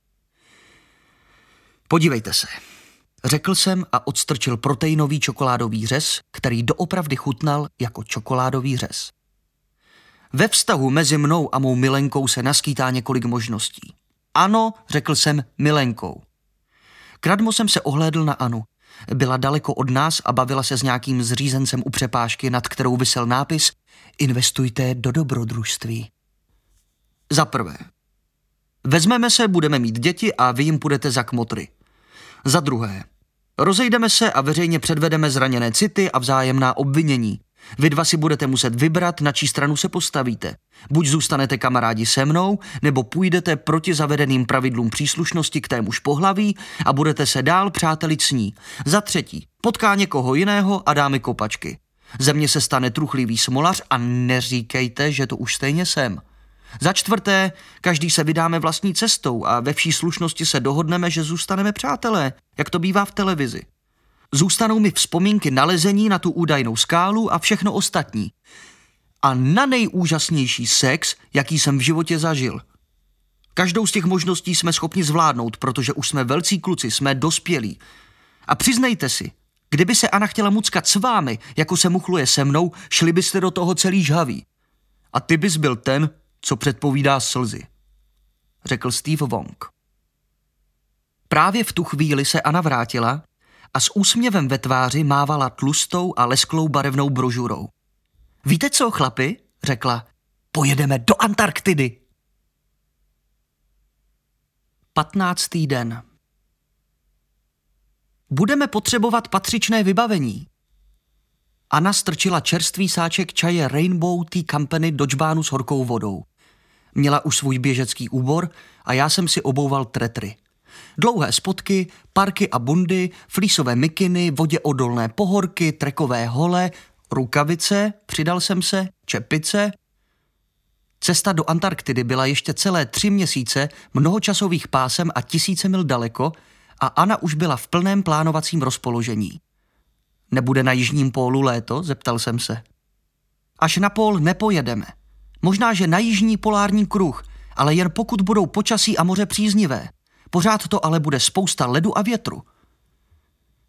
Podívejte se, řekl jsem a odstrčil proteinový čokoládový řez, který doopravdy chutnal jako čokoládový řez. Ve vztahu mezi mnou a mou milenkou se naskýtá několik možností. Ano, řekl jsem milenkou. Kradmo jsem se ohlédl na Anu. Byla daleko od nás a bavila se s nějakým zřízencem u přepážky, nad kterou visel nápis Investujte do dobrodružství. Za prvé. Vezmeme se, budeme mít děti a vy jim půjdete za kmotry. Za druhé. Rozejdeme se a veřejně předvedeme zraněné city a vzájemná obvinění. Vy dva si budete muset vybrat, na čí stranu se postavíte. Buď zůstanete kamarádi se mnou, nebo půjdete proti zavedeným pravidlům příslušnosti k témuž pohlaví a budete se dál přátelit s ní. Za třetí, potká někoho jiného a dáme kopačky. Ze mě se stane truchlivý smolař a neříkejte, že to už stejně jsem. Za čtvrté, každý se vydáme vlastní cestou a ve vší slušnosti se dohodneme, že zůstaneme přátelé, jak to bývá v televizi. Zůstanou mi vzpomínky na lezení na tu údajnou skálu a všechno ostatní. A na nejúžasnější sex, jaký jsem v životě zažil. Každou z těch možností jsme schopni zvládnout, protože už jsme velcí kluci, jsme dospělí. A přiznejte si, kdyby se Ana chtěla muckat s vámi, jako se muchluje se mnou, šli byste do toho celý žhaví. A ty bys byl ten, co předpovídá slzy, řekl Steve Wong. Právě v tu chvíli se Ana vrátila a s úsměvem ve tváři mávala tlustou a lesklou barevnou brožurou. Víte co, chlapi? Řekla. Pojedeme do Antarktidy. 15. den. Budeme potřebovat patřičné vybavení. Anna strčila čerstvý sáček čaje Rainbow Tea Company do džbánu s horkou vodou. Měla už svůj běžecký úbor a já jsem si obouval tretry. Dlouhé spodky, parky a bundy, flísové mikiny, voděodolné pohorky, trekové hole, rukavice, přidal jsem se, čepice. Cesta do Antarktidy byla ještě celé 3 měsíce, mnohočasových pásem a 1000 mil daleko a Anna už byla v plném plánovacím rozpoložení. Nebude na jižním pólu léto? Zeptal jsem se. Až na pól nepojedeme. Možná, že na jižní polární kruh, ale jen pokud budou počasí a moře příznivé. Pořád to ale bude spousta ledu a větru.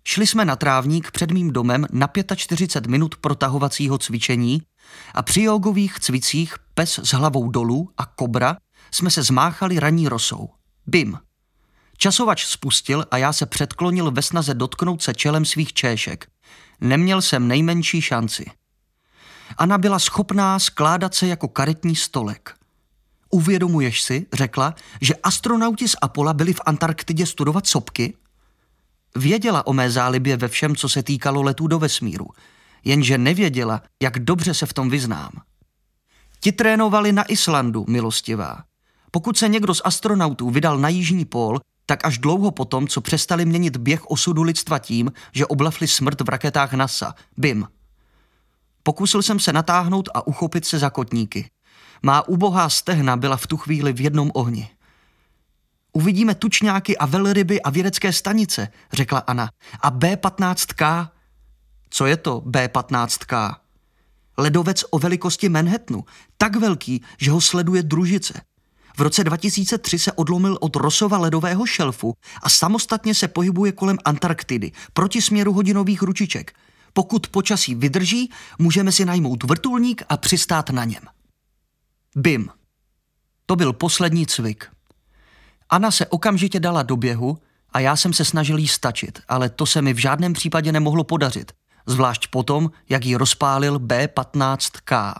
Šli jsme na trávník před mým domem na 45 minut protahovacího cvičení a při jógových cvicích Pes s hlavou dolů a Kobra jsme se zmáchali ranní rosou. Bim. Časovač spustil a já se předklonil ve snaze dotknout se čelem svých čéšek. Neměl jsem nejmenší šanci. Anna byla schopná skládat se jako karetní stolek. Uvědomuješ si, řekla, že astronauti z Apolla byli v Antarktidě studovat sopky? Věděla o mé zálibě ve všem, co se týkalo letů do vesmíru, jenže nevěděla, jak dobře se v tom vyznám. Ti trénovali na Islandu, milostivá. Pokud se někdo z astronautů vydal na jižní pól, tak až dlouho potom, co přestali měnit běh osudu lidstva tím, že oblafli smrt v raketách NASA. Bim. Pokusil jsem se natáhnout a uchopit se za kotníky. Má ubohá stehna byla v tu chvíli v jednom ohni. Uvidíme tučňáky a velryby a vědecké stanice, řekla Anna. A B-15K? Co je to B-15K? Ledovec o velikosti Manhattanu, tak velký, že ho sleduje družice. V roce 2003 se odlomil od Rossova ledového šelfu a samostatně se pohybuje kolem Antarktidy proti směru hodinových ručiček. Pokud počasí vydrží, můžeme si najmout vrtulník a přistát na něm. Bim. To byl poslední cvik. Anna se okamžitě dala do běhu a já jsem se snažil jí stačit, ale to se mi v žádném případě nemohlo podařit, zvlášť potom, jak ji rozpálil B-15K.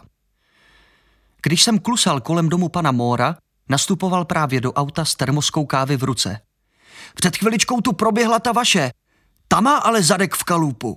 Když jsem klusal kolem domu pana Móra, nastupoval právě do auta s termoskou kávy v ruce. Před chviličkou tu proběhla ta vaše. Ta má ale zadek v kalupu.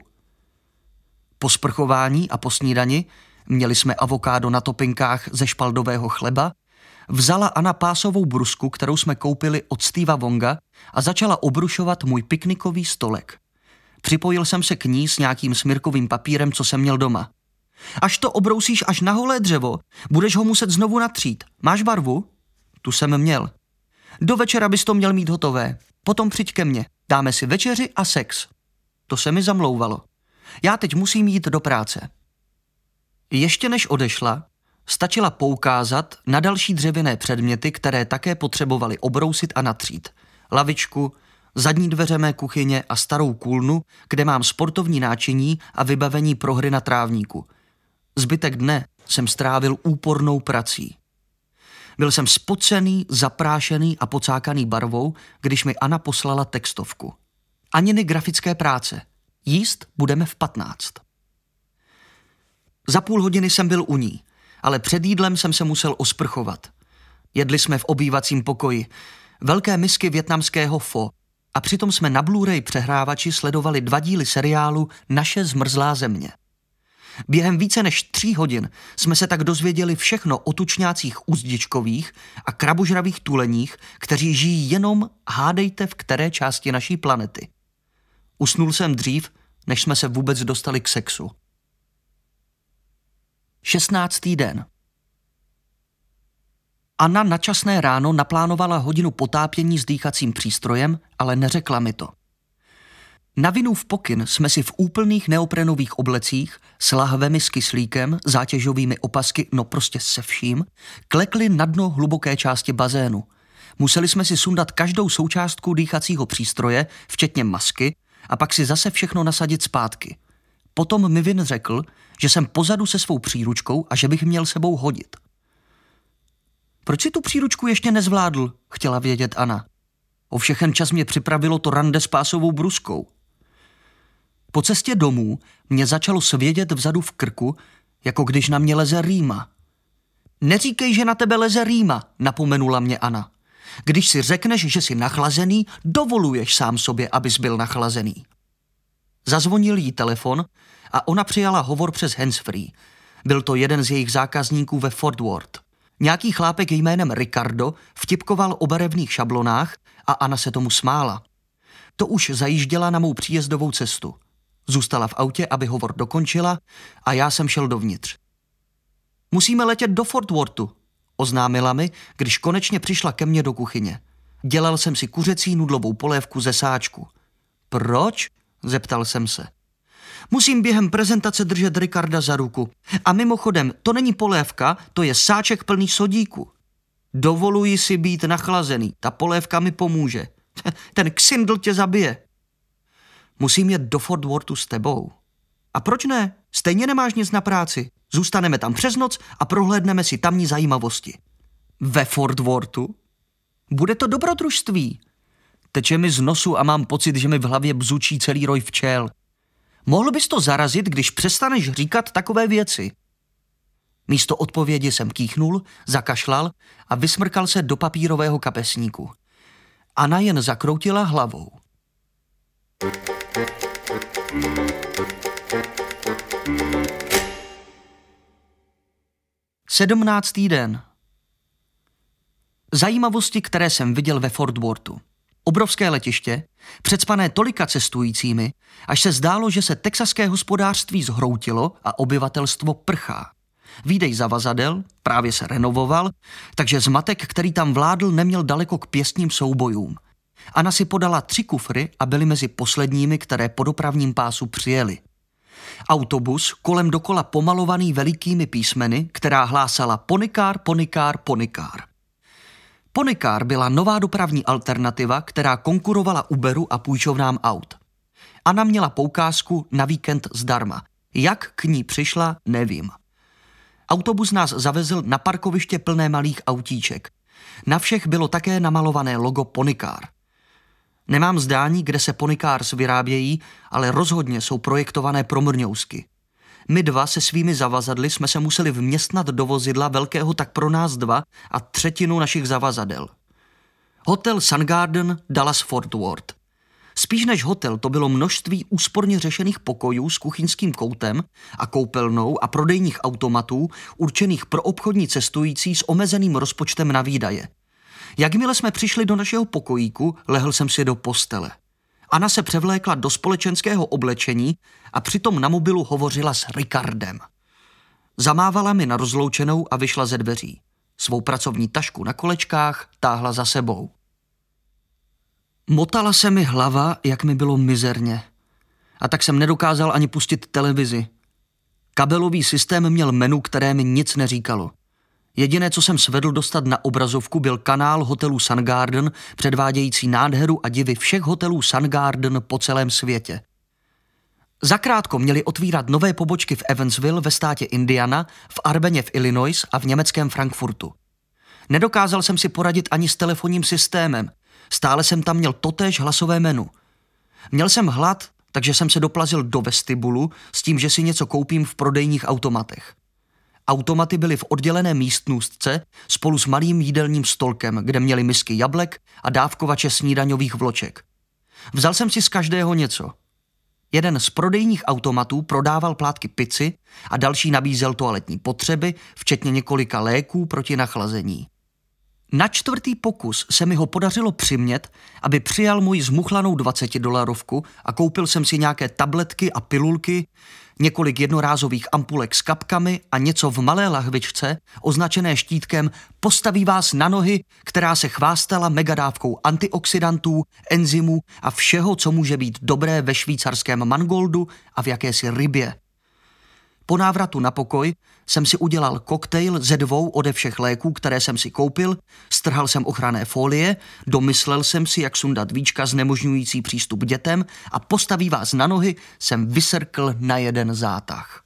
Po sprchování a po snídani, měli jsme avokádo na topinkách ze špaldového chleba, vzala Anna pásovou brusku, kterou jsme koupili od Steva Wonga a začala obrušovat můj piknikový stolek. Připojil jsem se k ní s nějakým smyrkovým papírem, co jsem měl doma. Až to obrousíš až na holé dřevo, budeš ho muset znovu natřít. Máš barvu? Tu jsem měl. Do večera bys to měl mít hotové. Potom přijď ke mně. Dáme si večeři a sex. To se mi zamlouvalo. Já teď musím jít do práce. Ještě než odešla, stačila poukázat na další dřevěné předměty, které také potřebovali obrousit a natřít. Lavičku, zadní dveře mé kuchyně a starou kůlnu, kde mám sportovní náčiní a vybavení pro hry na trávníku. Zbytek dne jsem strávil úpornou prací. Byl jsem spocený, zaprášený a pocákaný barvou, když mi Anna poslala textovku. Aniny grafické práce. Jíst budeme v 15. Za půl hodiny jsem byl u ní, ale před jídlem jsem se musel osprchovat. Jedli jsme v obývacím pokoji, velké misky vietnamského pho a přitom jsme na Blu-ray přehrávači sledovali 2 díly seriálu Naše zmrzlá země. Během více než 3 hodin jsme se tak dozvěděli všechno o tučňácích uzdičkových a krabožravých tuleních, kteří žijí jenom, hádejte, v které části naší planety. Usnul jsem dřív, než jsme se vůbec dostali k sexu. 16. den. Anna na časné ráno naplánovala hodinu potápění s dýchacím přístrojem, ale neřekla mi to. Na Vinův pokyn jsme si v úplných neoprenových oblecích s lahvemi s kyslíkem, zátěžovými opasky, no prostě se vším, klekli na dno hluboké části bazénu. Museli jsme si sundat každou součástku dýchacího přístroje, včetně masky, a pak si zase všechno nasadit zpátky. Potom mi Vin řekl, že jsem pozadu se svou příručkou a že bych měl sebou hodit. Proč si tu příručku ještě nezvládl, chtěla vědět Anna. O všechen čas mě připravilo to rande s pásovou bruskou. Po cestě domů mě začalo svědět vzadu v krku, jako když na mě leze rýma. Neříkej, že na tebe leze rýma, napomenula mě Anna. Když si řekneš, že jsi nachlazený, dovoluješ sám sobě, abys byl nachlazený. Zazvonil jí telefon a ona přijala hovor přes handsfree. Byl to jeden z jejich zákazníků ve Fort Worth. Nějaký chlápek jménem Ricardo vtipkoval o barevných šablonách a Anna se tomu smála. To už zajížděla na mou příjezdovou cestu. Zůstala v autě, aby hovor dokončila a já jsem šel dovnitř. Musíme letět do Fort Worthu, oznámila mi, když konečně přišla ke mně do kuchyně. Dělal jsem si kuřecí nudlovou polévku ze sáčku. Proč? Zeptal jsem se. Musím během prezentace držet Ricarda za ruku. A mimochodem, to není polévka, to je sáček plný sodíku. Dovoluji si být nachlazený, ta polévka mi pomůže. Ten ksindl tě zabije. Musím jet do Fort Worthu s tebou. A proč ne? Stejně nemáš nic na práci. Zůstaneme tam přes noc a prohlédneme si tamní zajímavosti. Ve Fort Worthu? Bude to dobrodružství. Teče mi z nosu a mám pocit, že mi v hlavě bzučí celý roj včel. Mohl bys to zarazit, když přestaneš říkat takové věci? Místo odpovědi jsem kýchnul, zakašlal a vysmrkal se do papírového kapesníku. Anna jen zakroutila hlavou. 17. den. Zajímavosti, které jsem viděl ve Fort Worthu. Obrovské letiště, přecpané tolika cestujícími, až se zdálo, že se texaské hospodářství zhroutilo a obyvatelstvo prchá. Výdej zavazadel právě se renovoval, takže zmatek, který tam vládl, neměl daleko k pěstním soubojům. Anna si podala 3 kufry a byly mezi posledními, které po dopravním pásu přijeli. Autobus kolem dokola pomalovaný velikými písmeny, která hlásala Ponikár, Ponikár, Ponikár. Ponikár byla nová dopravní alternativa, která konkurovala Uberu a půjčovnám aut. Anna měla poukázku na víkend zdarma. Jak k ní přišla, nevím. Autobus nás zavezl na parkoviště plné malých autíček. Na všech bylo také namalované logo Ponikár. Nemám zdání, kde se Ponikárs vyrábějí, ale rozhodně jsou projektované pro Mrňousky. My 2 se svými zavazadly jsme se museli vměstnat do vozidla velkého tak pro nás 2 a 1/3 našich zavazadel. Hotel Sun Garden, Dallas Fort Worth. Spíš než hotel to bylo množství úsporně řešených pokojů s kuchyňským koutem a koupelnou a prodejních automatů určených pro obchodní cestující s omezeným rozpočtem na výdaje. Jakmile jsme přišli do našeho pokojíku, lehl jsem si do postele. Anna se převlékla do společenského oblečení a přitom na mobilu hovořila s Ricardem. Zamávala mi na rozloučenou a vyšla ze dveří. Svou pracovní tašku na kolečkách táhla za sebou. Motala se mi hlava, jak mi bylo mizerně. A tak jsem nedokázal ani pustit televizi. Kabelový systém měl menu, které mi nic neříkalo. Jediné, co jsem svedl dostat na obrazovku, byl kanál hotelu Sun Garden, předvádějící nádheru a divy všech hotelů Sun Garden po celém světě. Zakrátko měli otvírat nové pobočky v Evansville ve státě Indiana, v Arbeně v Illinois a v německém Frankfurtu. Nedokázal jsem si poradit ani s telefonním systémem. Stále jsem tam měl totéž hlasové menu. Měl jsem hlad, takže jsem se doplazil do vestibulu s tím, že si něco koupím v prodejních automatech. Automaty byly v oddělené místnostce spolu s malým jídelním stolkem, kde měli misky jablek a dávkovače snídaňových vloček. Vzal jsem si z každého něco. Jeden z prodejních automatů prodával plátky pici a další nabízel toaletní potřeby, včetně několika léků proti nachlazení. Na 4. pokus se mi ho podařilo přimět, aby přijal moji zmuchlanou $20 a koupil jsem si nějaké tabletky a pilulky, několik jednorázových ampulek s kapkami a něco v malé lahvičce označené štítkem Postaví vás na nohy, která se chvástala megadávkou antioxidantů, enzymů a všeho, co může být dobré ve švýcarském mangoldu a v jakési rybě. Po návratu na pokoj jsem si udělal koktejl ze 2 ode všech léků, které jsem si koupil, strhal jsem ochranné folie, domyslel jsem si, jak sundat víčka znemožňující přístup dětem a Postaví vás na nohy jsem vysrkl na jeden zátah.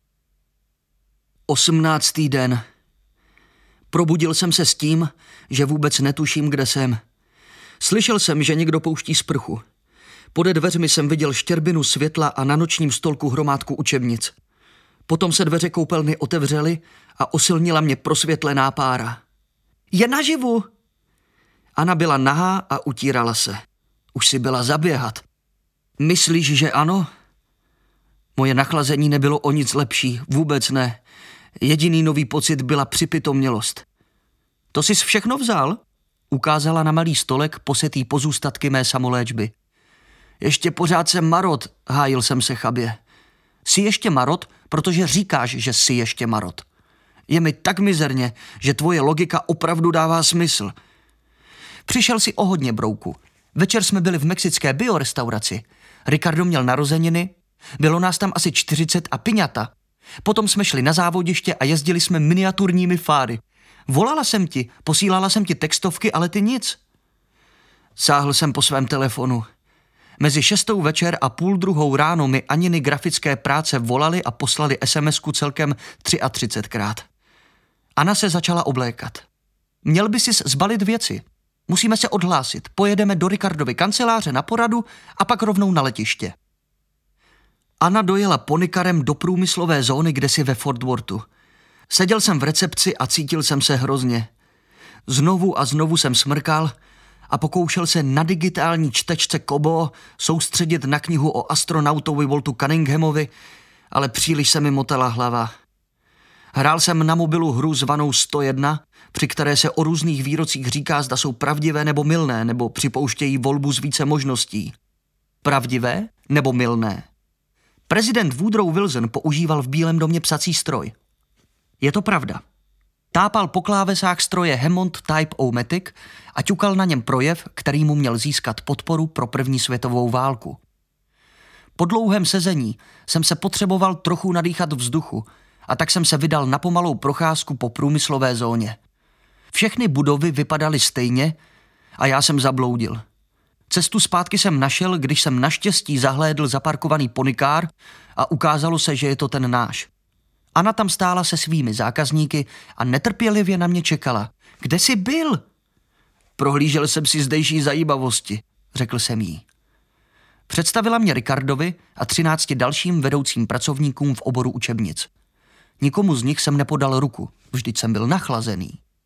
18. den. Probudil jsem se s tím, že vůbec netuším, kde jsem. Slyšel jsem, že někdo pouští sprchu. Pode dveřmi jsem viděl štěrbinu světla a na nočním stolku hromádku učebnic. Potom se dveře koupelny otevřely a osilnila mě prosvětlená pára. Je naživu! Anna byla nahá a utírala se. Už si byla zaběhat. Myslíš, že ano? Moje nachlazení nebylo o nic lepší, vůbec ne. Jediný nový pocit byla připitomělost. To jsi všechno vzal? Ukázala na malý stolek posetý pozůstatky mé samoléčby. Ještě pořád jsem marot, hájil jsem se chabě. Jsi ještě marot, protože říkáš, že jsi ještě marot. Je mi tak mizerně, že tvoje logika opravdu dává smysl. Přišel si o hodně, brouku. Večer jsme byli v mexické biorestauraci. Ricardo měl narozeniny, bylo nás tam asi 40 a piňata. Potom jsme šli na závodiště a jezdili jsme miniaturními fáry. Volala jsem ti, posílala jsem ti textovky, ale ty nic. Sáhl jsem po svém telefonu. Mezi 6. večer a 1:30 ráno mi Aniny grafické práce volali a poslali SMS-ku celkem 33krát. Anna se začala oblékat. Měl by si zbalit věci. Musíme se odhlásit. Pojedeme do Ricardovy kanceláře na poradu a pak rovnou na letiště. Anna dojela ponykarem do průmyslové zóny kdesi ve Fort Worthu. Seděl jsem v recepci a cítil jsem se hrozně. Znovu a znovu jsem smrkal a pokoušel se na digitální čtečce Kobo soustředit na knihu o astronautovi Waltu Cunninghamovi, ale příliš se mi motala hlava. Hrál jsem na mobilu hru zvanou 101, při které se o různých výrocích říká, zda jsou pravdivé nebo mylné, nebo připouštějí volbu z více možností. Pravdivé nebo mylné? Prezident Woodrow Wilson používal v Bílém domě psací stroj. Je to pravda. Tápal po klávesách stroje Hammond Type-O-Matic a ťukal na něm projev, který mu měl získat podporu pro první světovou válku. Po dlouhém sezení jsem se potřeboval trochu nadýchat vzduchu a tak jsem se vydal na pomalou procházku po průmyslové zóně. Všechny budovy vypadaly stejně a já jsem zabloudil. Cestu zpátky jsem našel, když jsem naštěstí zahlédl zaparkovaný ponykár a ukázalo se, že je to ten náš. Anna tam stála se svými zákazníky a netrpělivě na mě čekala. Kde jsi byl? Prohlížel jsem si zdejší zajímavosti, řekl jsem jí. Představila mě Ricardovi a 13 dalším vedoucím pracovníkům v oboru učebnic. Nikomu z nich jsem nepodal ruku, vždyť jsem byl nachlazený.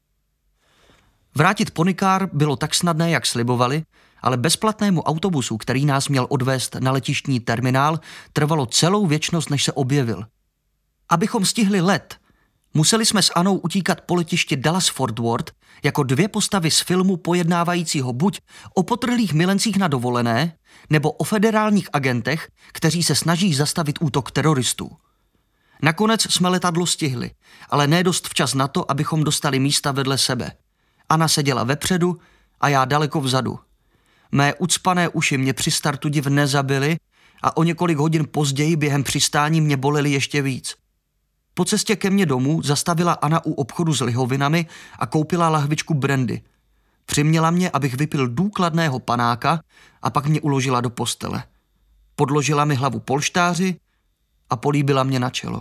Vrátit ponykár bylo tak snadné, jak slibovali, ale bezplatnému autobusu, který nás měl odvést na letištní terminál, trvalo celou věčnost, než se objevil. Abychom stihli let, museli jsme s Anou utíkat po letišti Dallas-Fort Worth jako 2 postavy z filmu pojednávajícího buď o potrhlých milencích na dovolené, nebo o federálních agentech, kteří se snaží zastavit útok teroristů. Nakonec jsme letadlo stihli, ale ne dost včas na to, abychom dostali místa vedle sebe. Anna seděla vepředu a já daleko vzadu. Mé ucpané uši mě při startu div nezabily a o několik hodin později během přistání mě bolely ještě víc. Po cestě ke mně domů zastavila Anna u obchodu s lihovinami a koupila lahvičku brandy. Přiměla mě, abych vypil důkladného panáka a pak mě uložila do postele. Podložila mi hlavu polštáři a políbila mě na čelo.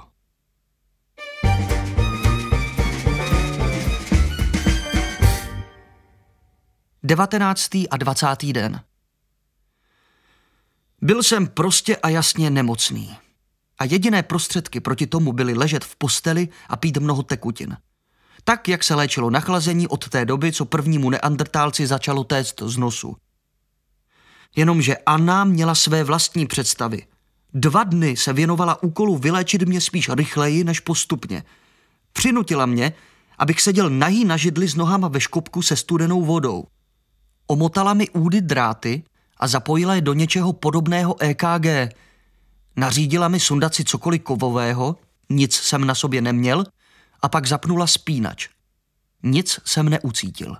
Devatenáctý a 20. den. Byl jsem prostě a jasně nemocný. A jediné prostředky proti tomu byly ležet v posteli a pít mnoho tekutin. Tak, jak se léčilo nachlazení od té doby, co prvnímu neandertálci začalo téct z nosu. Jenomže Anna měla své vlastní představy. 2 dny se věnovala úkolu vyléčit mě spíš rychleji než postupně. Přinutila mě, abych seděl nahý na židli s nohama ve škopku se studenou vodou. Omotala mi údy dráty a zapojila je do něčeho podobného EKG. Nařídila mi sundat si cokoliv kovového, nic jsem na sobě neměl, a pak zapnula spínač. Nic jsem neucítil.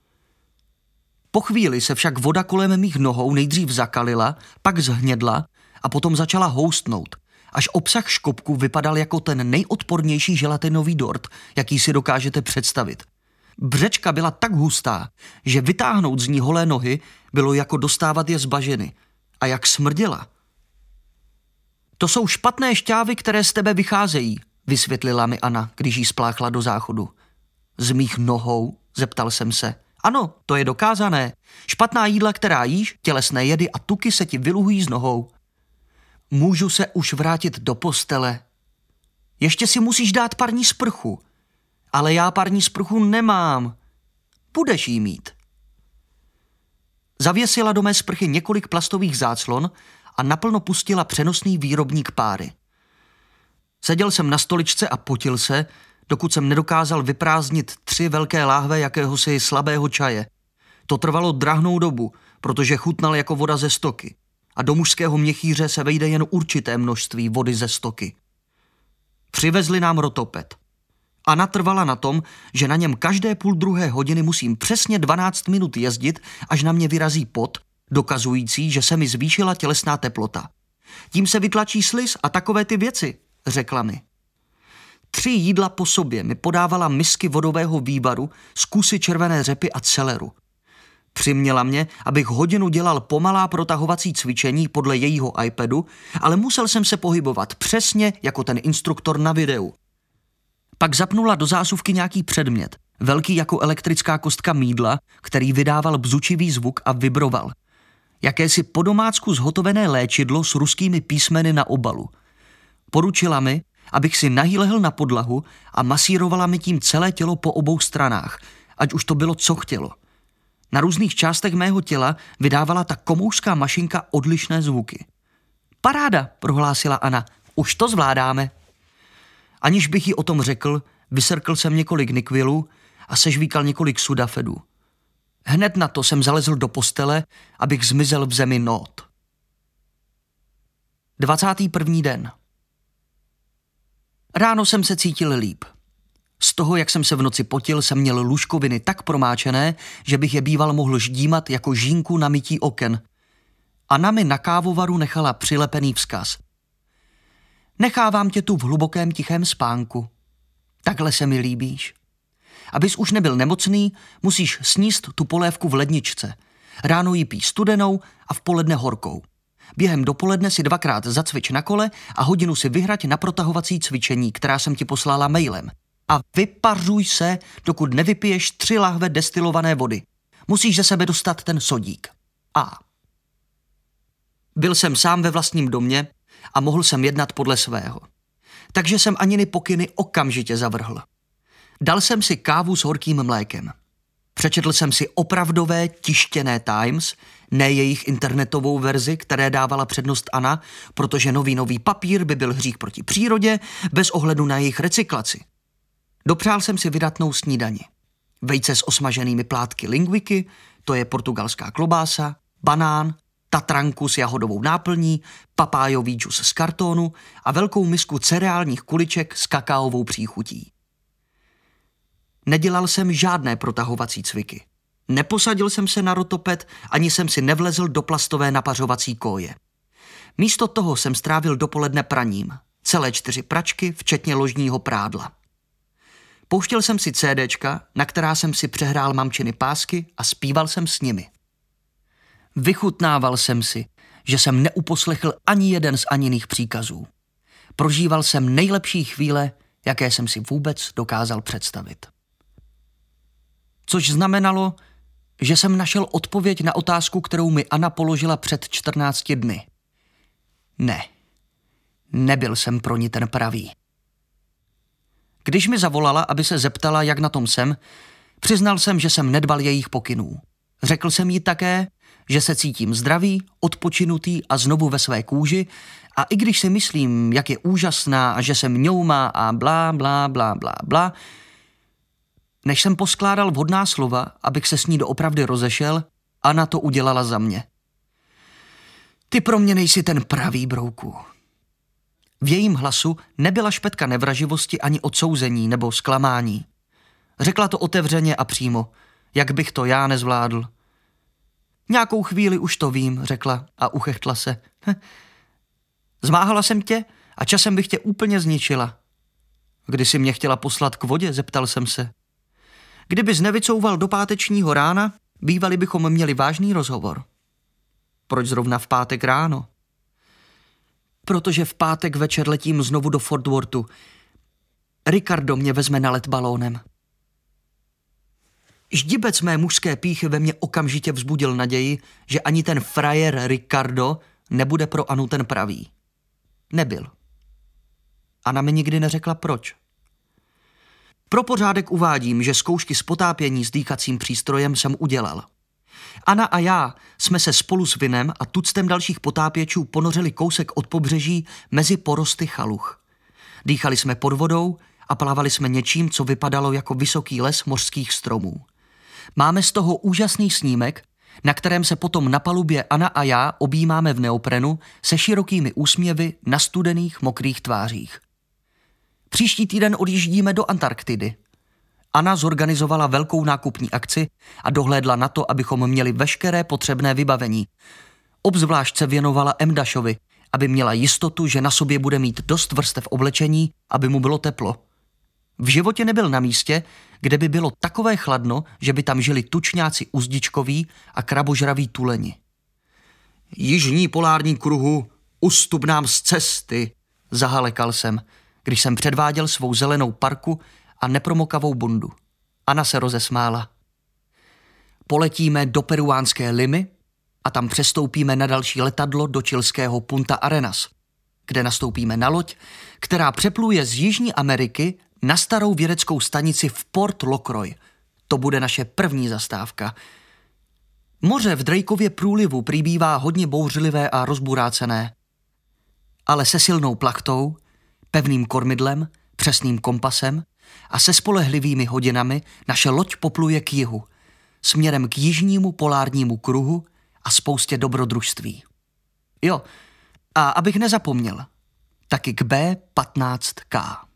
Po chvíli se však voda kolem mých nohou nejdřív zakalila, pak zhnědla a potom začala houstnout, až obsah škopku vypadal jako ten nejodpornější želatinový dort, jaký si dokážete představit. Břečka byla tak hustá, že vytáhnout z ní holé nohy bylo jako dostávat je z bažiny. A jak smrděla. To jsou špatné šťávy, které z tebe vycházejí, vysvětlila mi Anna, když jí spláchla do záchodu. Z mých nohou? Zeptal jsem se. Ano, to je dokázané. Špatná jídla, která jíš, tělesné jedy a tuky se ti vyluhují z nohou. Můžu se už vrátit do postele? Ještě si musíš dát parní sprchu. Ale já parní sprchu nemám. Budeš jí mít. Zavěsila do mé sprchy několik plastových záclon a naplno pustila přenosný výrobník páry. Seděl jsem na stoličce a potil se, dokud jsem nedokázal vyprázdnit 3 velké láhve jakéhosi slabého čaje. To trvalo drahnou dobu, protože chutnal jako voda ze stoky. A do mužského měchýře se vejde jen určité množství vody ze stoky. Přivezli nám rotoped. A natrvala na tom, že na něm každé 1,5 hodiny musím přesně 12 minut jezdit, až na mě vyrazí pot, dokazující, že se mi zvýšila tělesná teplota. Tím se vytlačí sliz a takové ty věci, řekla mi. 3 jídla po sobě mi podávala misky vodového vývaru s kusy červené řepy a celeru. Přiměla mě, abych hodinu dělal pomalá protahovací cvičení podle jejího iPadu, ale musel jsem se pohybovat přesně jako ten instruktor na videu. Pak zapnula do zásuvky nějaký předmět, velký jako elektrická kostka mýdla, který vydával bzučivý zvuk a vibroval. Jakési po domácku zhotovené léčidlo s ruskými písmeny na obalu. Poručila mi, abych si nahý lehl na podlahu a masírovala mi tím celé tělo po obou stranách, ať už to bylo co chtělo. Na různých částech mého těla vydávala ta komoušská mašinka odlišné zvuky. Paráda, prohlásila Anna, už to zvládáme. Aniž bych jí o tom řekl, vysrkl jsem několik Nyquilů a sežvíkal několik Sudafedů. Hned na to jsem zalezl do postele, abych zmizel v zemi nót. 21. den. Ráno jsem se cítil líp. Z toho, jak jsem se v noci potil, jsem měl lůžkoviny tak promáčené, že bych je býval mohl ždímat jako žínku na mytí oken. Anna mi na kávovaru nechala přilepený vzkaz. Nechávám tě tu v hlubokém tichém spánku. Takhle se mi líbíš. Abys už nebyl nemocný, musíš sníst tu polévku v ledničce. Ráno ji pij studenou a v poledne horkou. Během dopoledne si 2krát zacvič na kole a hodinu si vyhrať na protahovací cvičení, která jsem ti poslala mailem. A vypařuj se, dokud nevypiješ 3 lahve destilované vody. Musíš ze sebe dostat ten sodík. A. Byl jsem sám ve vlastním domě a mohl jsem jednat podle svého. Takže jsem Aniny pokyny okamžitě zavrhl. Dal jsem si kávu s horkým mlékem. Přečetl jsem si opravdové tištěné Times, ne jejich internetovou verzi, které dávala přednost Anna, protože nový papír by byl hřích proti přírodě, bez ohledu na jejich recyklaci. Dopřál jsem si vydatnou snídani. Vejce s osmaženými plátky lingviky, to je portugalská klobása, banán, tatranku s jahodovou náplní, papájový džus z kartonu a velkou misku cereálních kuliček s kakaovou příchutí. Nedělal jsem žádné protahovací cviky. Neposadil jsem se na rotoped, ani jsem si nevlezl do plastové napařovací koje. Místo toho jsem strávil dopoledne praním. Celé 4 pračky, včetně ložního prádla. Pouštěl jsem si CDčka, na která jsem si přehrál mamčiny pásky a zpíval jsem s nimi. Vychutnával jsem si, že jsem neuposlechl ani jeden z Aniných příkazů. Prožíval jsem nejlepší chvíle, jaké jsem si vůbec dokázal představit. Což znamenalo, že jsem našel odpověď na otázku, kterou mi Anna položila před 14 dny. Ne, nebyl jsem pro ní ten pravý. Když mi zavolala, aby se zeptala, jak na tom jsem, přiznal jsem, že jsem nedbal jejich pokynů. Řekl jsem jí také, že se cítím zdravý, odpočinutý a znovu ve své kůži a i když si myslím, jak je úžasná a že se mňoumá a blá, blá, blá, blá, blá, než jsem poskládal vhodná slova, abych se s ní doopravdy rozešel, Anna to udělala za mě. Ty pro mě nejsi ten pravý, brouku. V jejím hlasu nebyla špetka nevraživosti ani odsouzení nebo zklamání. Řekla to otevřeně a přímo, jak bych to já nezvládl. Nějakou chvíli už to vím, řekla a uchechtla se. Zmáhala jsem tě a časem bych tě úplně zničila. Kdy jsi mě chtěla poslat k vodě, zeptal jsem se. Kdybys nevycouval do pátečního rána, bývali bychom měli vážný rozhovor. Proč zrovna v pátek ráno? Protože v pátek večer letím znovu do Fort Worthu. Ricardo mě vezme na let balónem. Ždibec mé mužské pýchy ve mně okamžitě vzbudil naději, že ani ten frajer Ricardo nebude pro Anu ten pravý. Nebyl. Anna mi nikdy neřekla proč. Pro pořádek uvádím, že zkoušky z potápění s dýchacím přístrojem jsem udělal. Anna a já jsme se spolu s Vinem a tuctem dalších potápěčů ponořili kousek od pobřeží mezi porosty chaluch. Dýchali jsme pod vodou a plavali jsme něčím, co vypadalo jako vysoký les mořských stromů. Máme z toho úžasný snímek, na kterém se potom na palubě Anna a já objímáme v neoprenu se širokými úsměvy na studených, mokrých tvářích. Příští týden odjíždíme do Antarktidy. Anna zorganizovala velkou nákupní akci a dohlédla na to, abychom měli veškeré potřebné vybavení. Obzvlášť se věnovala Emdašovi, aby měla jistotu, že na sobě bude mít dost vrstev oblečení, aby mu bylo teplo. V životě nebyl na místě, kde by bylo takové chladno, že by tam žili tučňáci uzdičkoví a krabožraví tuleni. Jižní polární kruhu, ustup nám z cesty, zahalekal jsem, když jsem předváděl svou zelenou parku a nepromokavou bundu. Anna se rozesmála. Poletíme do peruánské Limy a tam přestoupíme na další letadlo do chilského Punta Arenas, kde nastoupíme na loď, která přepluje z Jižní Ameriky na starou vědeckou stanici v Port Locroix. To bude naše první zastávka. Moře v Drakeově průlivu přibývá hodně bouřlivé a rozburácené, ale se silnou plachtou, pevným kormidlem, přesným kompasem a se spolehlivými hodinami naše loď popluje k jihu, směrem k jižnímu polárnímu kruhu a spoustě dobrodružství. Jo, a abych nezapomněl, taky k B15K.